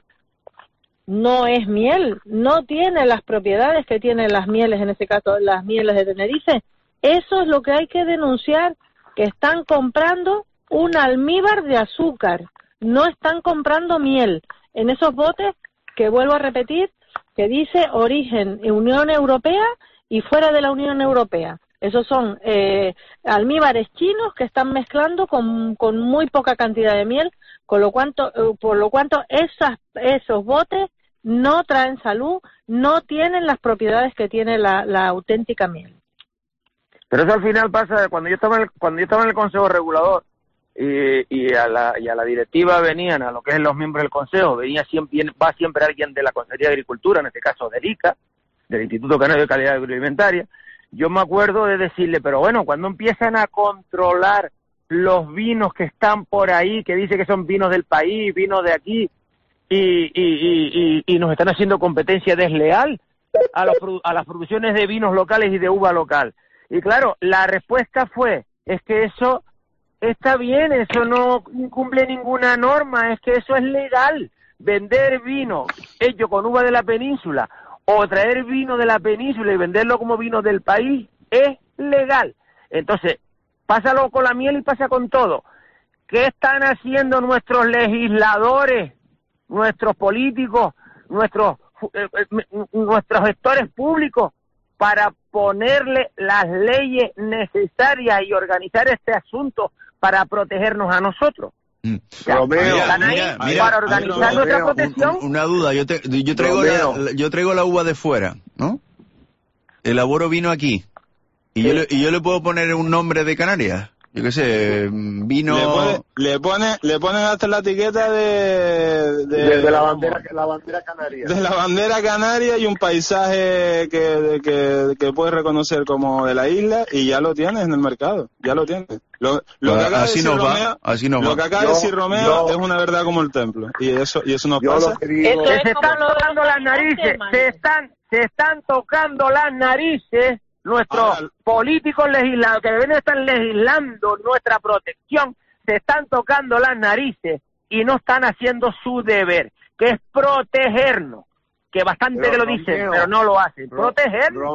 No es miel, no tiene las propiedades que tienen las mieles, en este caso las mieles de Tenerife. Eso es lo que hay que denunciar, que están comprando un almíbar de azúcar, no están comprando miel. En esos botes, que vuelvo a repetir, que dice origen Unión Europea y fuera de la Unión Europea. Esos son almíbares chinos que están mezclando con muy poca cantidad de miel, por lo cuanto esos botes no traen salud, no tienen las propiedades que tiene la auténtica miel. Pero eso al final pasa, cuando yo estaba en el Consejo Regulador y a la directiva venían, a lo que es los miembros del Consejo, va siempre alguien de la Consejería de Agricultura, en este caso del ICA, del Instituto Canario de Calidad Agroalimentaria. Yo me acuerdo de decirle, pero bueno, cuando empiezan a controlar los vinos que están por ahí, que dice que son vinos del país, vinos de aquí, y nos están haciendo competencia desleal a las producciones de vinos locales y de uva local. Y claro, la respuesta fue, es que eso está bien, eso no incumple ninguna norma, es que eso es legal. Vender vino hecho con uva de la península o traer vino de la península y venderlo como vino del país es legal. Entonces, pásalo con la miel y pasa con todo. ¿Qué están haciendo nuestros legisladores, nuestros políticos, nuestros gestores públicos para ponerle las leyes necesarias y organizar este asunto para protegernos a nosotros? Romeo, para organizar nuestra protección. Una duda, yo traigo la uva de fuera, ¿no? Elaboro vino aquí y yo le puedo poner un nombre de Canarias. Yo qué sé, vino... Le ponen hasta la etiqueta de la bandera canaria. De la bandera canaria y un paisaje que puedes reconocer como de la isla, y ya lo tienes en el mercado, ya lo tienes. Lo que acaba de decir Romeo es una verdad como el templo, y eso nos pasa. Se están tocando las narices, se están tocando las narices nuestros políticos legisladores, que deben estar legislando nuestra protección, se están tocando las narices y no están haciendo su deber, que es protegernos, que bastante que lo dicen, pero no lo hacen. Protegernos.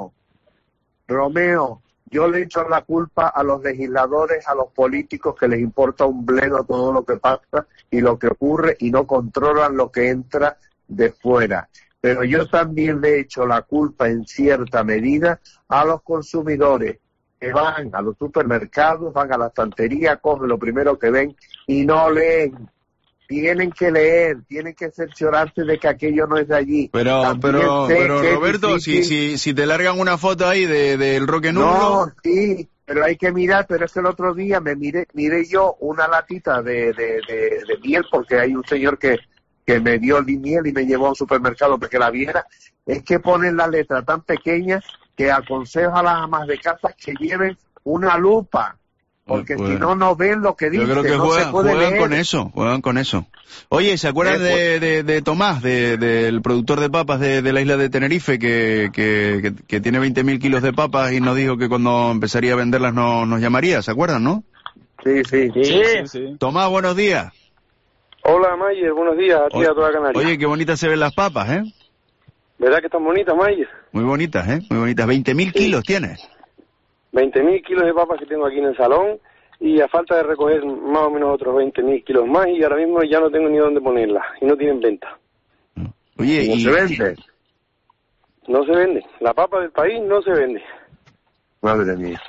Romeo, yo le echo la culpa a los legisladores, a los políticos, que les importa un bledo todo lo que pasa y lo que ocurre y no controlan lo que entra de fuera. Pero yo también le echo la culpa en cierta medida a los consumidores que van a los supermercados, van a la estantería, cogen lo primero que ven y no leen. Tienen que leer, tienen que cerciorarse de que aquello no es de allí. Pero Roberto, si te largan una foto ahí del Roque Nulo... No, sí, pero hay que mirar, pero es que el otro día miré yo una latita de miel, porque hay un señor que me dio miel y me llevó a un supermercado para que la viera. Es que ponen la letra tan pequeña que aconsejo a las amas de casa que lleven una lupa, Porque si no, no ven lo que dicen. Yo creo que no juegan con eso. Oye, ¿se acuerdan de Tomás, del productor de papas de la isla de Tenerife, que tiene 20.000 kilos de papas y nos dijo que cuando empezaría a venderlas nos llamaría? ¿Se acuerdan, no? Sí. Tomás, buenos días. Hola, Mayer, buenos días a ti y a toda Canarias. Oye, qué bonitas se ven las papas, ¿eh? ¿Verdad que están bonitas, Mayer? Muy bonitas, ¿eh? Muy bonitas. 20.000 kilos tienes. 20.000 kilos de papas que tengo aquí en el salón y a falta de recoger más o menos otros 20.000 kilos más y ahora mismo ya no tengo ni dónde ponerlas y no tienen venta. Oye, ¿No se vende? No se vende. La papa del país no se vende. Madre mía.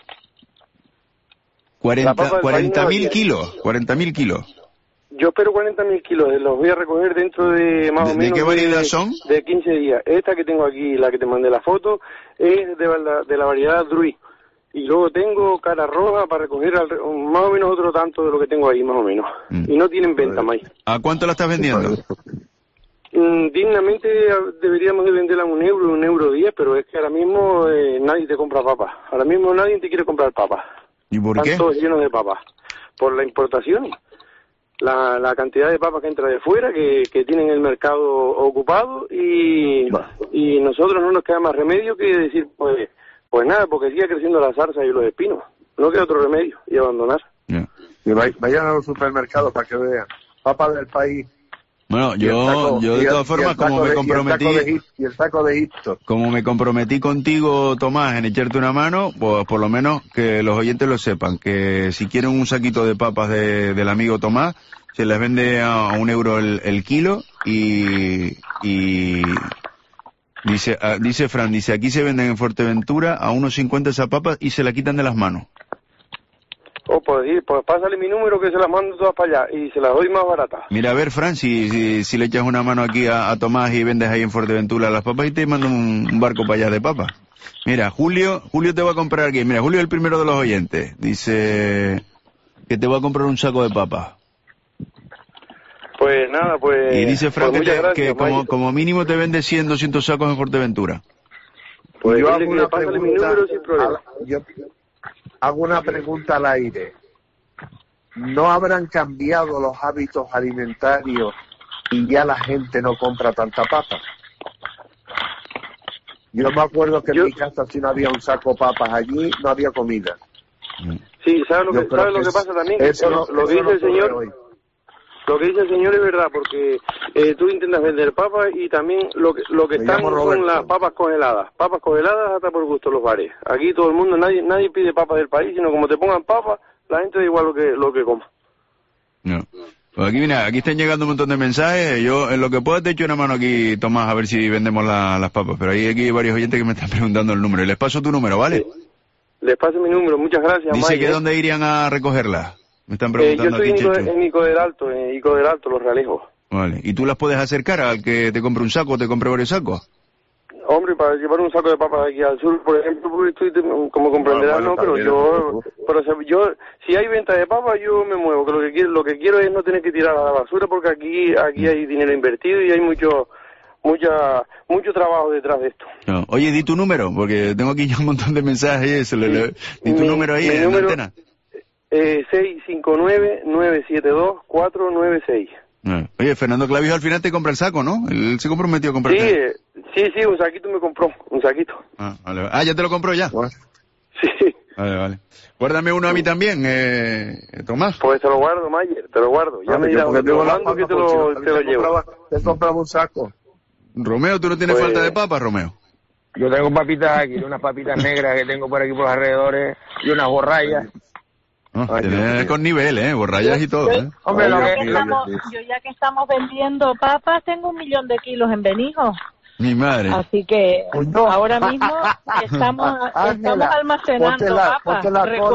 40.000 kilos. 40.000 kilos. Yo espero 40.000 kilos, los voy a recoger dentro de más o menos... ¿De qué variedad son? De 15 días. Esta que tengo aquí, la que te mandé la foto, es de la variedad Druid. Y luego tengo cara roja para recoger más o menos otro tanto de lo que tengo ahí, más o menos. Y no tienen venta, May. ¿A cuánto la estás vendiendo? Dignamente deberíamos de venderla a €1, €1.10, pero es que ahora mismo nadie te compra papas. Ahora mismo nadie te quiere comprar papas. ¿Y por qué? Están todos llenos de papas. Por la importación. La cantidad de papas que entra de fuera, que tienen el mercado ocupado y nosotros no nos queda más remedio que decir, pues nada, porque sigue creciendo la zarza y los espinos. No queda otro remedio y abandonar. Y vayan a los supermercados para que vean. Papas del país. Bueno, yo de todas formas, como me comprometí... Y el saco de Egipto. Como me comprometí contigo, Tomás, en echarte una mano, pues por lo menos que los oyentes lo sepan, que si quieren un saquito de papas del amigo Tomás, se les vende a €1 el kilo y dice Fran, aquí se venden en Fuerteventura a 1,50 esas papas y se la quitan de las manos. Pues pásale mi número que se las mando todas para allá y se las doy más baratas. Mira, a ver, Fran, si le echas una mano aquí a Tomás y vendes ahí en Fuerteventura las papas y te mando un barco para allá de papas. Mira, Julio te va a comprar aquí. Mira, Julio es el primero de los oyentes. Dice que te va a comprar un saco de papas. Pues nada, pues... Y dice Fran que como mínimo te vende 100, 200 sacos en Fuerteventura. Pues yo hago una pregunta, mi número sin problema. Hago una pregunta al aire. ¿No habrán cambiado los hábitos alimentarios y ya la gente no compra tanta papa? Yo me acuerdo que en mi casa si no había un saco de papas allí, no había comida. Sí, ¿sabes lo que pasa también? Lo que dice el señor... Lo que dice el señor es verdad, porque tú intentas vender papas y también lo que están son las papas congeladas. Papas congeladas hasta por gusto los bares. Aquí todo el mundo, nadie pide papas del país, sino como te pongan papas, la gente da igual lo que coma. No. Pues aquí, mira, aquí están llegando un montón de mensajes. Yo, en lo que pueda, te echo una mano aquí, Tomás, a ver si vendemos las papas. Pero hay aquí varios oyentes que me están preguntando el número. Y les paso tu número, ¿vale? Sí. Les paso mi número, muchas gracias. Dice que ¿dónde irían a recogerlas? Me están preguntando yo estoy aquí, en Ico del Alto, Los Realejos. Vale. ¿Y tú las puedes acercar al que te compre un saco o te compre varios sacos? Hombre, para llevar un saco de papas aquí al sur, por ejemplo, como comprenderás, pero yo, si hay venta de papas, yo me muevo, que lo que quiero es no tener que tirar a la basura, porque aquí hay dinero invertido y hay mucho trabajo detrás de esto. No. Oye, di tu número, porque tengo aquí ya un montón de mensajes. Di tu número ahí en la antena. 659-972-496. Oye, Fernando Clavijo al final te compra el saco, ¿no? Él se comprometió a comprar. Sí, un saquito me compró, un saquito. Vale. ¿Ya te lo compró ya? Sí. Vale. Guárdame uno a mí también, Tomás. Pues te lo guardo, Mayer, te lo guardo. Ya me dirás, te lo mando que te lo llevo. Te compraba un saco. Romeo, ¿tú no tienes falta de papas, Romeo? Yo tengo papitas aquí, unas papitas negras que tengo por aquí por los alrededores y unas borrayas. Tienes con nivel, borrayas y todo, Hombre, yo ya que estamos vendiendo papas, tengo 1 millón de kilos en Benijo. Mi madre. Así que ahora mismo estamos almacenando papas.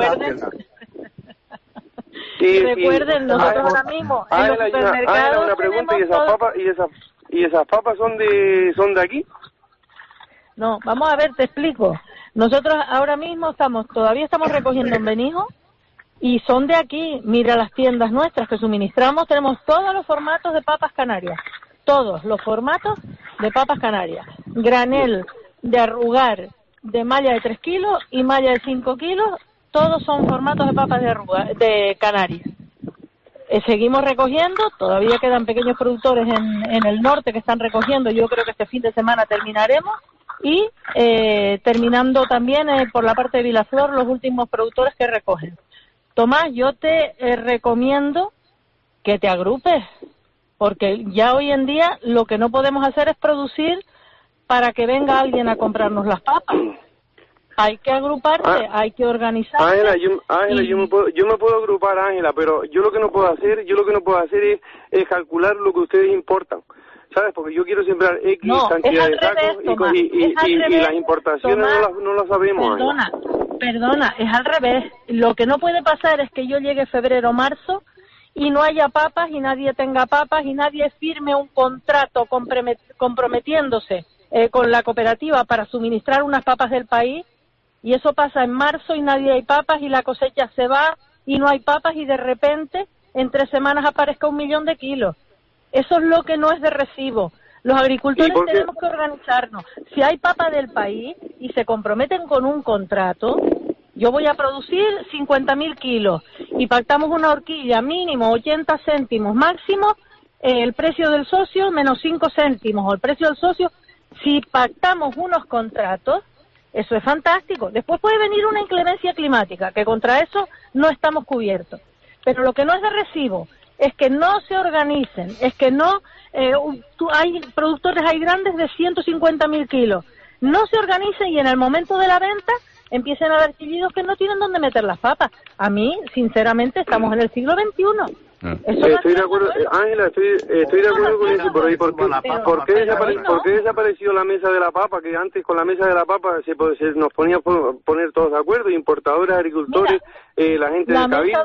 Recuerden, nosotros ahora mismo en los supermercados una pregunta, ¿y esas papas son de aquí? No, vamos a ver, te explico. Nosotros ahora mismo todavía estamos recogiendo en Benijo. Y son de aquí. Mira las tiendas nuestras que suministramos, tenemos todos los formatos de papas canarias, todos los formatos de papas canarias, granel, de arrugar, de malla de 3 kilos y malla de 5 kilos todos son formatos de papas de Canarias. Seguimos recogiendo, todavía quedan pequeños productores en el norte que están recogiendo, yo creo que este fin de semana terminaremos, y terminando también por la parte de Vilaflor los últimos productores que recogen. Tomás, yo te recomiendo que te agrupes, porque ya hoy en día lo que no podemos hacer es producir para que venga alguien a comprarnos las papas. Hay que agruparse, hay que organizarse. Ángela, yo me puedo agrupar, Ángela, pero yo lo que no puedo hacer es calcular lo que ustedes importan, ¿sabes? Porque yo quiero sembrar X cantidad de sacos y las importaciones no las sabemos. Perdona, es al revés. Lo que no puede pasar es que yo llegue febrero o marzo y no haya papas y nadie tenga papas y nadie firme un contrato comprometiéndose con la cooperativa para suministrar unas papas del país. Y eso pasa en marzo y nadie hay papas y la cosecha se va y no hay papas y de repente en 3 semanas aparezca 1 millón de kilos. Eso es lo que no es de recibo. Los agricultores tenemos que organizarnos. Si hay papas del país y se comprometen con un contrato, yo voy a producir 50.000 kilos y pactamos una horquilla mínimo 80 céntimos, máximo el precio del socio menos 5 céntimos o el precio del socio. Si pactamos unos contratos, eso es fantástico. Después puede venir una inclemencia climática, que contra eso no estamos cubiertos. Pero lo que no es de recibo es que no se organicen, es que no... hay productores, hay grandes de 150.000 kilos. No se organicen y en el momento de la venta empiecen a haber chillidos que no tienen dónde meter las papas. A mí, sinceramente, estamos en el siglo XXI. Estoy de acuerdo, Ángela, estoy de acuerdo con eso, pero ¿por qué desapareció la mesa de la papa? Que antes con la mesa de la papa se nos ponía a poner todos de acuerdo, importadores, agricultores, la gente del cabildo.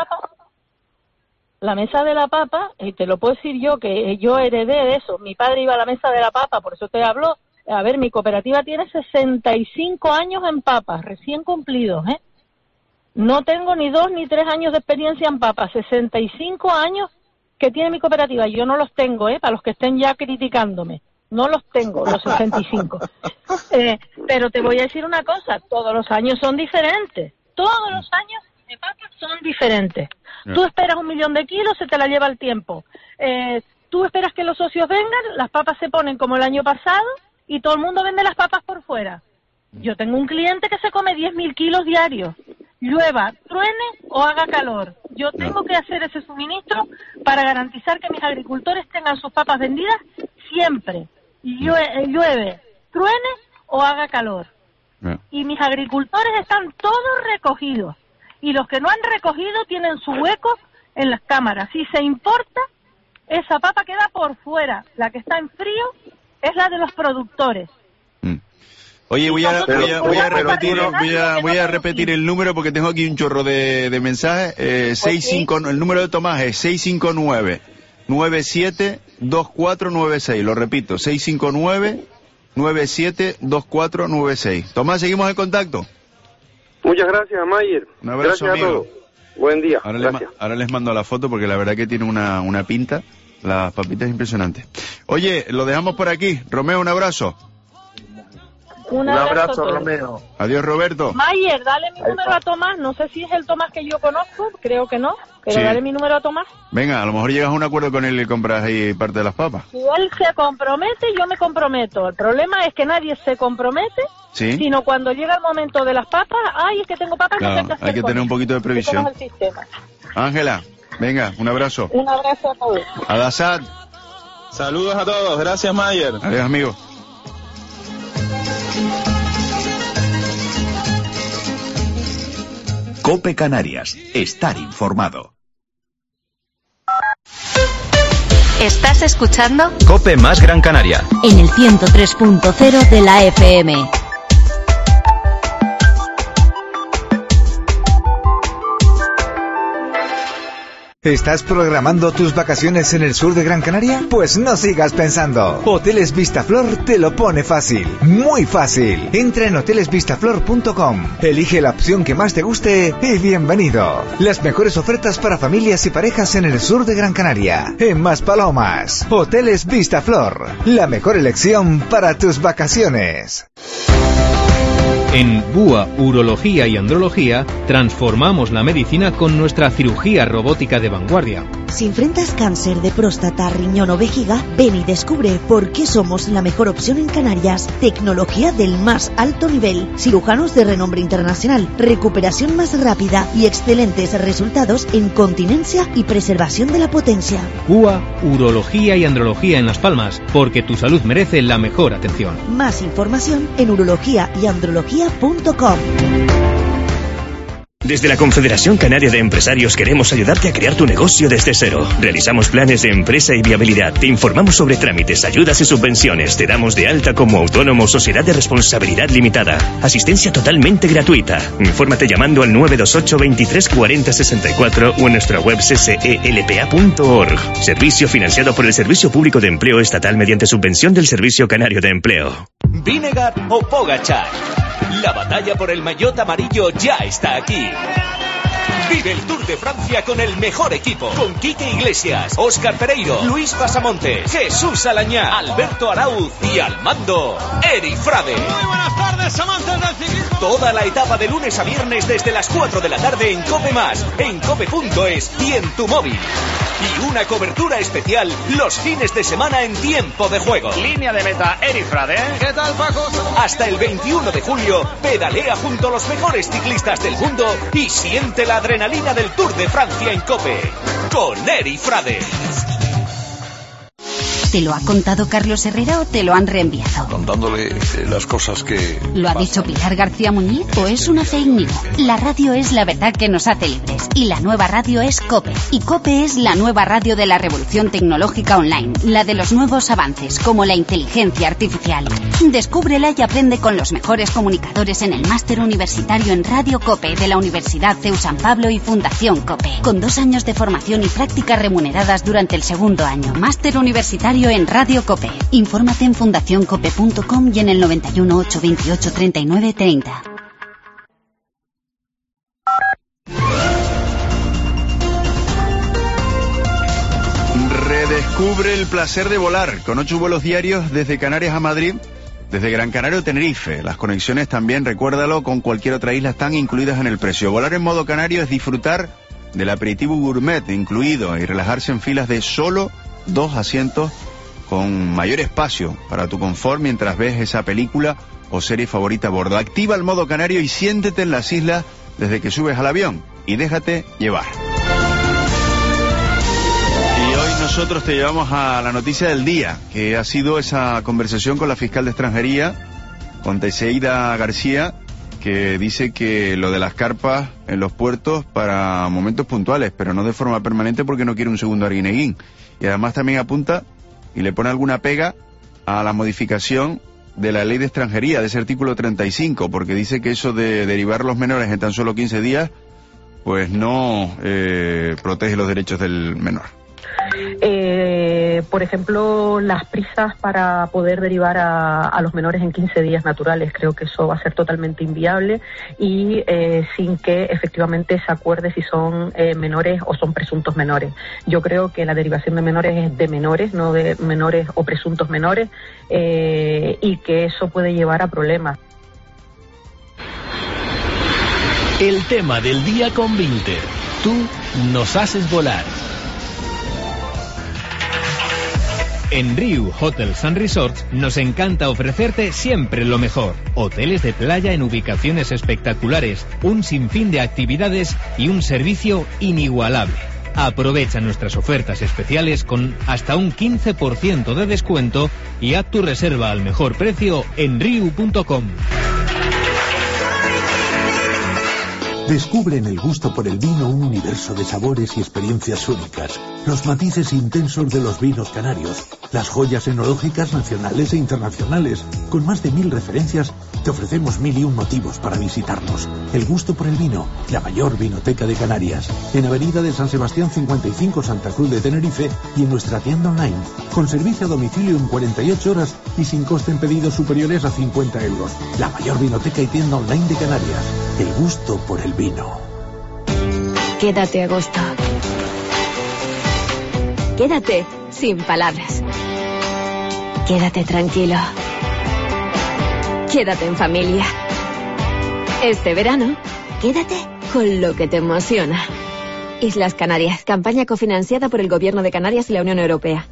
La mesa de la papa, te lo puedo decir yo, que yo heredé de eso. Mi padre iba a la mesa de la papa, por eso te hablo. A ver, mi cooperativa tiene 65 años en papas, recién cumplidos, ¿eh? No tengo ni 2 ni 3 años de experiencia en papas, 65 años que tiene mi cooperativa. Yo no los tengo, para los que estén ya criticándome. No los tengo, los 65. Pero te voy a decir una cosa, todos los años son diferentes. Todos los años de papas son diferentes. Tú esperas 1 millón de kilos, se te la lleva el tiempo. Tú esperas que los socios vengan, las papas se ponen como el año pasado y todo el mundo vende las papas por fuera. Yo tengo un cliente que se come 10.000 kilos diarios. Llueva, truene o haga calor. Yo tengo que hacer ese suministro para garantizar que mis agricultores tengan sus papas vendidas siempre. Llueve, truene o haga calor. Y mis agricultores están todos recogidos. Y los que no han recogido tienen su hueco en las cámaras. Si se importa, esa papa queda por fuera. La que está en frío es la de los productores. Oye, voy a repetir el número porque tengo aquí un chorro de mensajes. 65, el número de Tomás es 659-972496. Lo repito, 659-972496. Tomás, seguimos en contacto. Muchas gracias, Mayer. Un abrazo, gracias amigo. A todos. Buen día. Ahora les mando la foto porque la verdad que tiene una pinta. Las papitas impresionantes. Oye, lo dejamos por aquí. Romeo, un abrazo. Un abrazo, Romeo. Adiós, Roberto. Mayer, dale mi número a Tomás. No sé si es el Tomás que yo conozco, creo que no, pero dale mi número a Tomás. Venga, a lo mejor llegas a un acuerdo con él y compras ahí parte de las papas. Si él se compromete, yo me comprometo. El problema es que nadie se compromete, sino cuando llega el momento de las papas, es que tengo papas, claro, no sé qué hacer. Hay que tener un poquito de previsión. Es el sistema. Ángela, venga, un abrazo. Un abrazo a todos. Adasad. Saludos a todos, gracias, Mayer. Adiós, amigo. COPE Canarias. Estar informado. ¿Estás escuchando? COPE más Gran Canaria. En el 103.0 de la FM. ¿Estás programando tus vacaciones en el sur de Gran Canaria? Pues no sigas pensando. Hoteles Vistaflor te lo pone fácil, muy fácil. Entra en hotelesvistaflor.com, elige la opción que más te guste y bienvenido. Las mejores ofertas para familias y parejas en el sur de Gran Canaria, en Maspalomas. Hoteles Vistaflor, la mejor elección para tus vacaciones. En BUA Urología y Andrología transformamos la medicina con nuestra cirugía robótica de vanguardia. Si enfrentas cáncer de próstata, riñón o vejiga, ven y descubre por qué somos la mejor opción en Canarias. Tecnología del más alto nivel, cirujanos de renombre internacional, recuperación más rápida y excelentes resultados en continencia y preservación de la potencia. BUA Urología y Andrología en Las Palmas, porque tu salud merece la mejor atención. Más información en urologiayandrología.com. Desde la Confederación Canaria de Empresarios queremos ayudarte a crear tu negocio desde cero. Realizamos planes de empresa y viabilidad. Te informamos sobre trámites, ayudas y subvenciones. Te damos de alta como autónomo o sociedad de responsabilidad limitada. Asistencia totalmente gratuita. Infórmate llamando al 928 23 40 64 o en nuestra web ccelpa.org. Servicio financiado por el Servicio Público de Empleo Estatal mediante subvención del Servicio Canario de Empleo. Vinegar o Pogačar. La batalla por el maillot amarillo ya está aquí. Vive el Tour de Francia con el mejor equipo, con Quique Iglesias, Óscar Pereiro, Luis Pasamontes, Jesús Alañá, Alberto Arauz y al mando, Eri Frade. Muy buenas tardes, amantes del ciclismo. Toda la etapa de lunes a viernes desde las 4 de la tarde en COPE+, en cope.es y en tu móvil. Y una cobertura especial los fines de semana en tiempo de juego. Línea de meta, Eri Frade. ¿Qué tal, Paco? Hasta el 21 de julio, pedalea junto a los mejores ciclistas del mundo y siente la adrenalina del Tour de Francia en COPE. Con Eri Frade. ¿Te lo ha contado Carlos Herrera o te lo han reenviado? Contándole las cosas que... ¿Lo ha dicho Pilar García Muñiz o es una fake news? La radio es la verdad que nos hace libres y la nueva radio es COPE. Y COPE es la nueva radio de la revolución tecnológica online, la de los nuevos avances como la inteligencia artificial. Descúbrela y aprende con los mejores comunicadores en el máster universitario en Radio COPE de la Universidad CEU San Pablo y Fundación COPE, con 2 años de formación y prácticas remuneradas durante el segundo año. Máster universitario en Radio COPE. Infórmate en fundacioncope.com y en el 91 828 39 30. Redescubre el placer de volar con 8 vuelos diarios desde Canarias a Madrid, desde Gran Canaria o Tenerife. Las conexiones también, recuérdalo, con cualquier otra isla están incluidas en el precio. Volar en modo canario es disfrutar del aperitivo gourmet incluido y relajarse en filas de solo 2 asientos con mayor espacio para tu confort mientras ves esa película o serie favorita a bordo. Activa el modo canario y siéntete en las islas desde que subes al avión y déjate llevar. Y hoy nosotros te llevamos a la noticia del día, que ha sido esa conversación con la fiscal de extranjería, con Teseida García, que dice que lo de las carpas en los puertos para momentos puntuales, pero no de forma permanente porque no quiere un segundo Arguineguín. Y además también apunta y le pone alguna pega a la modificación de la ley de extranjería, de ese artículo 35, porque dice que eso de derivar los menores en tan solo 15 días, pues no protege los derechos del menor. Por ejemplo, las prisas para poder derivar a los menores en 15 días naturales, creo que eso va a ser totalmente inviable y sin que efectivamente se acuerde si son menores o son presuntos menores. Yo creo que la derivación de menores es de menores, no de menores o presuntos menores, y que eso puede llevar a problemas. El tema del día con Vinter. Tú nos haces volar. En Riu Hotels and Resorts nos encanta ofrecerte siempre lo mejor. Hoteles de playa en ubicaciones espectaculares, un sinfín de actividades y un servicio inigualable. Aprovecha nuestras ofertas especiales con hasta un 15% de descuento y haz tu reserva al mejor precio en riu.com. Descubre en el gusto por el vino un universo de sabores y experiencias únicas, los matices intensos de los vinos canarios, las joyas enológicas nacionales e internacionales. Con más de 1000 referencias, te ofrecemos 1001 motivos para visitarnos. El gusto por el vino, la mayor vinoteca de Canarias. En Avenida de San Sebastián 55, Santa Cruz de Tenerife, y en nuestra tienda online, con servicio a domicilio en 48 horas y sin coste en pedidos superiores a 50 euros. La mayor vinoteca y tienda online de Canarias. El gusto por el vino. Quédate a gusto. Quédate sin palabras. Quédate tranquilo. Quédate en familia. Este verano, quédate con lo que te emociona. Islas Canarias, campaña cofinanciada por el Gobierno de Canarias y la Unión Europea.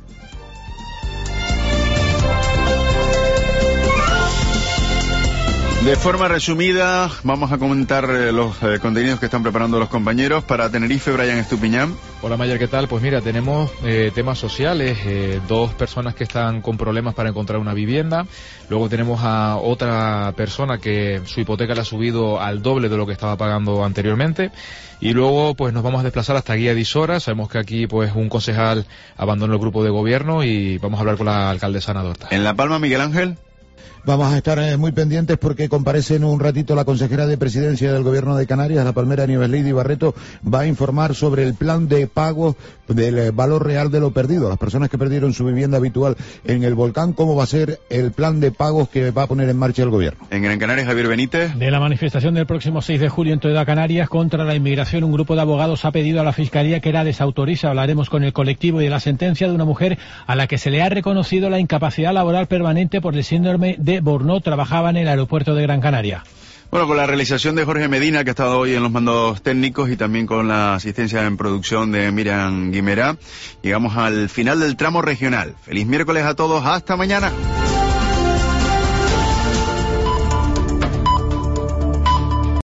De forma resumida, vamos a comentar los contenidos que están preparando los compañeros para Tenerife. Brian Estupiñán. Hola Mayer, ¿qué tal? Pues mira, tenemos temas sociales, 2 personas que están con problemas para encontrar una vivienda. Luego tenemos a otra persona que su hipoteca le ha subido al doble de lo que estaba pagando anteriormente. Y luego pues nos vamos a desplazar hasta Guía de Isora. Sabemos que aquí pues un concejal abandonó el grupo de gobierno y vamos a hablar con la alcaldesa Ana Dorta. En La Palma, Miguel Ángel. Vamos a estar muy pendientes porque comparece en un ratito la consejera de Presidencia del Gobierno de Canarias, la palmera Nieves Lady Barreto, va a informar sobre el plan de pago del valor real de lo perdido. Las personas que perdieron su vivienda habitual en el volcán, cómo va a ser el plan de pagos que va a poner en marcha el Gobierno. En Gran Canaria, Javier Benítez. De la manifestación del próximo 6 de julio en toda Canarias contra la inmigración, un grupo de abogados ha pedido a la Fiscalía que la desautorice. Hablaremos con el colectivo y de la sentencia de una mujer a la que se le ha reconocido la incapacidad laboral permanente por el síndrome de Burnout. Trabajaba en el aeropuerto de Gran Canaria. Bueno, con la realización de Jorge Medina, que ha estado hoy en los mandos técnicos, y también con la asistencia en producción de Miriam Guimerá, llegamos al final del tramo regional. Feliz miércoles a todos, hasta mañana.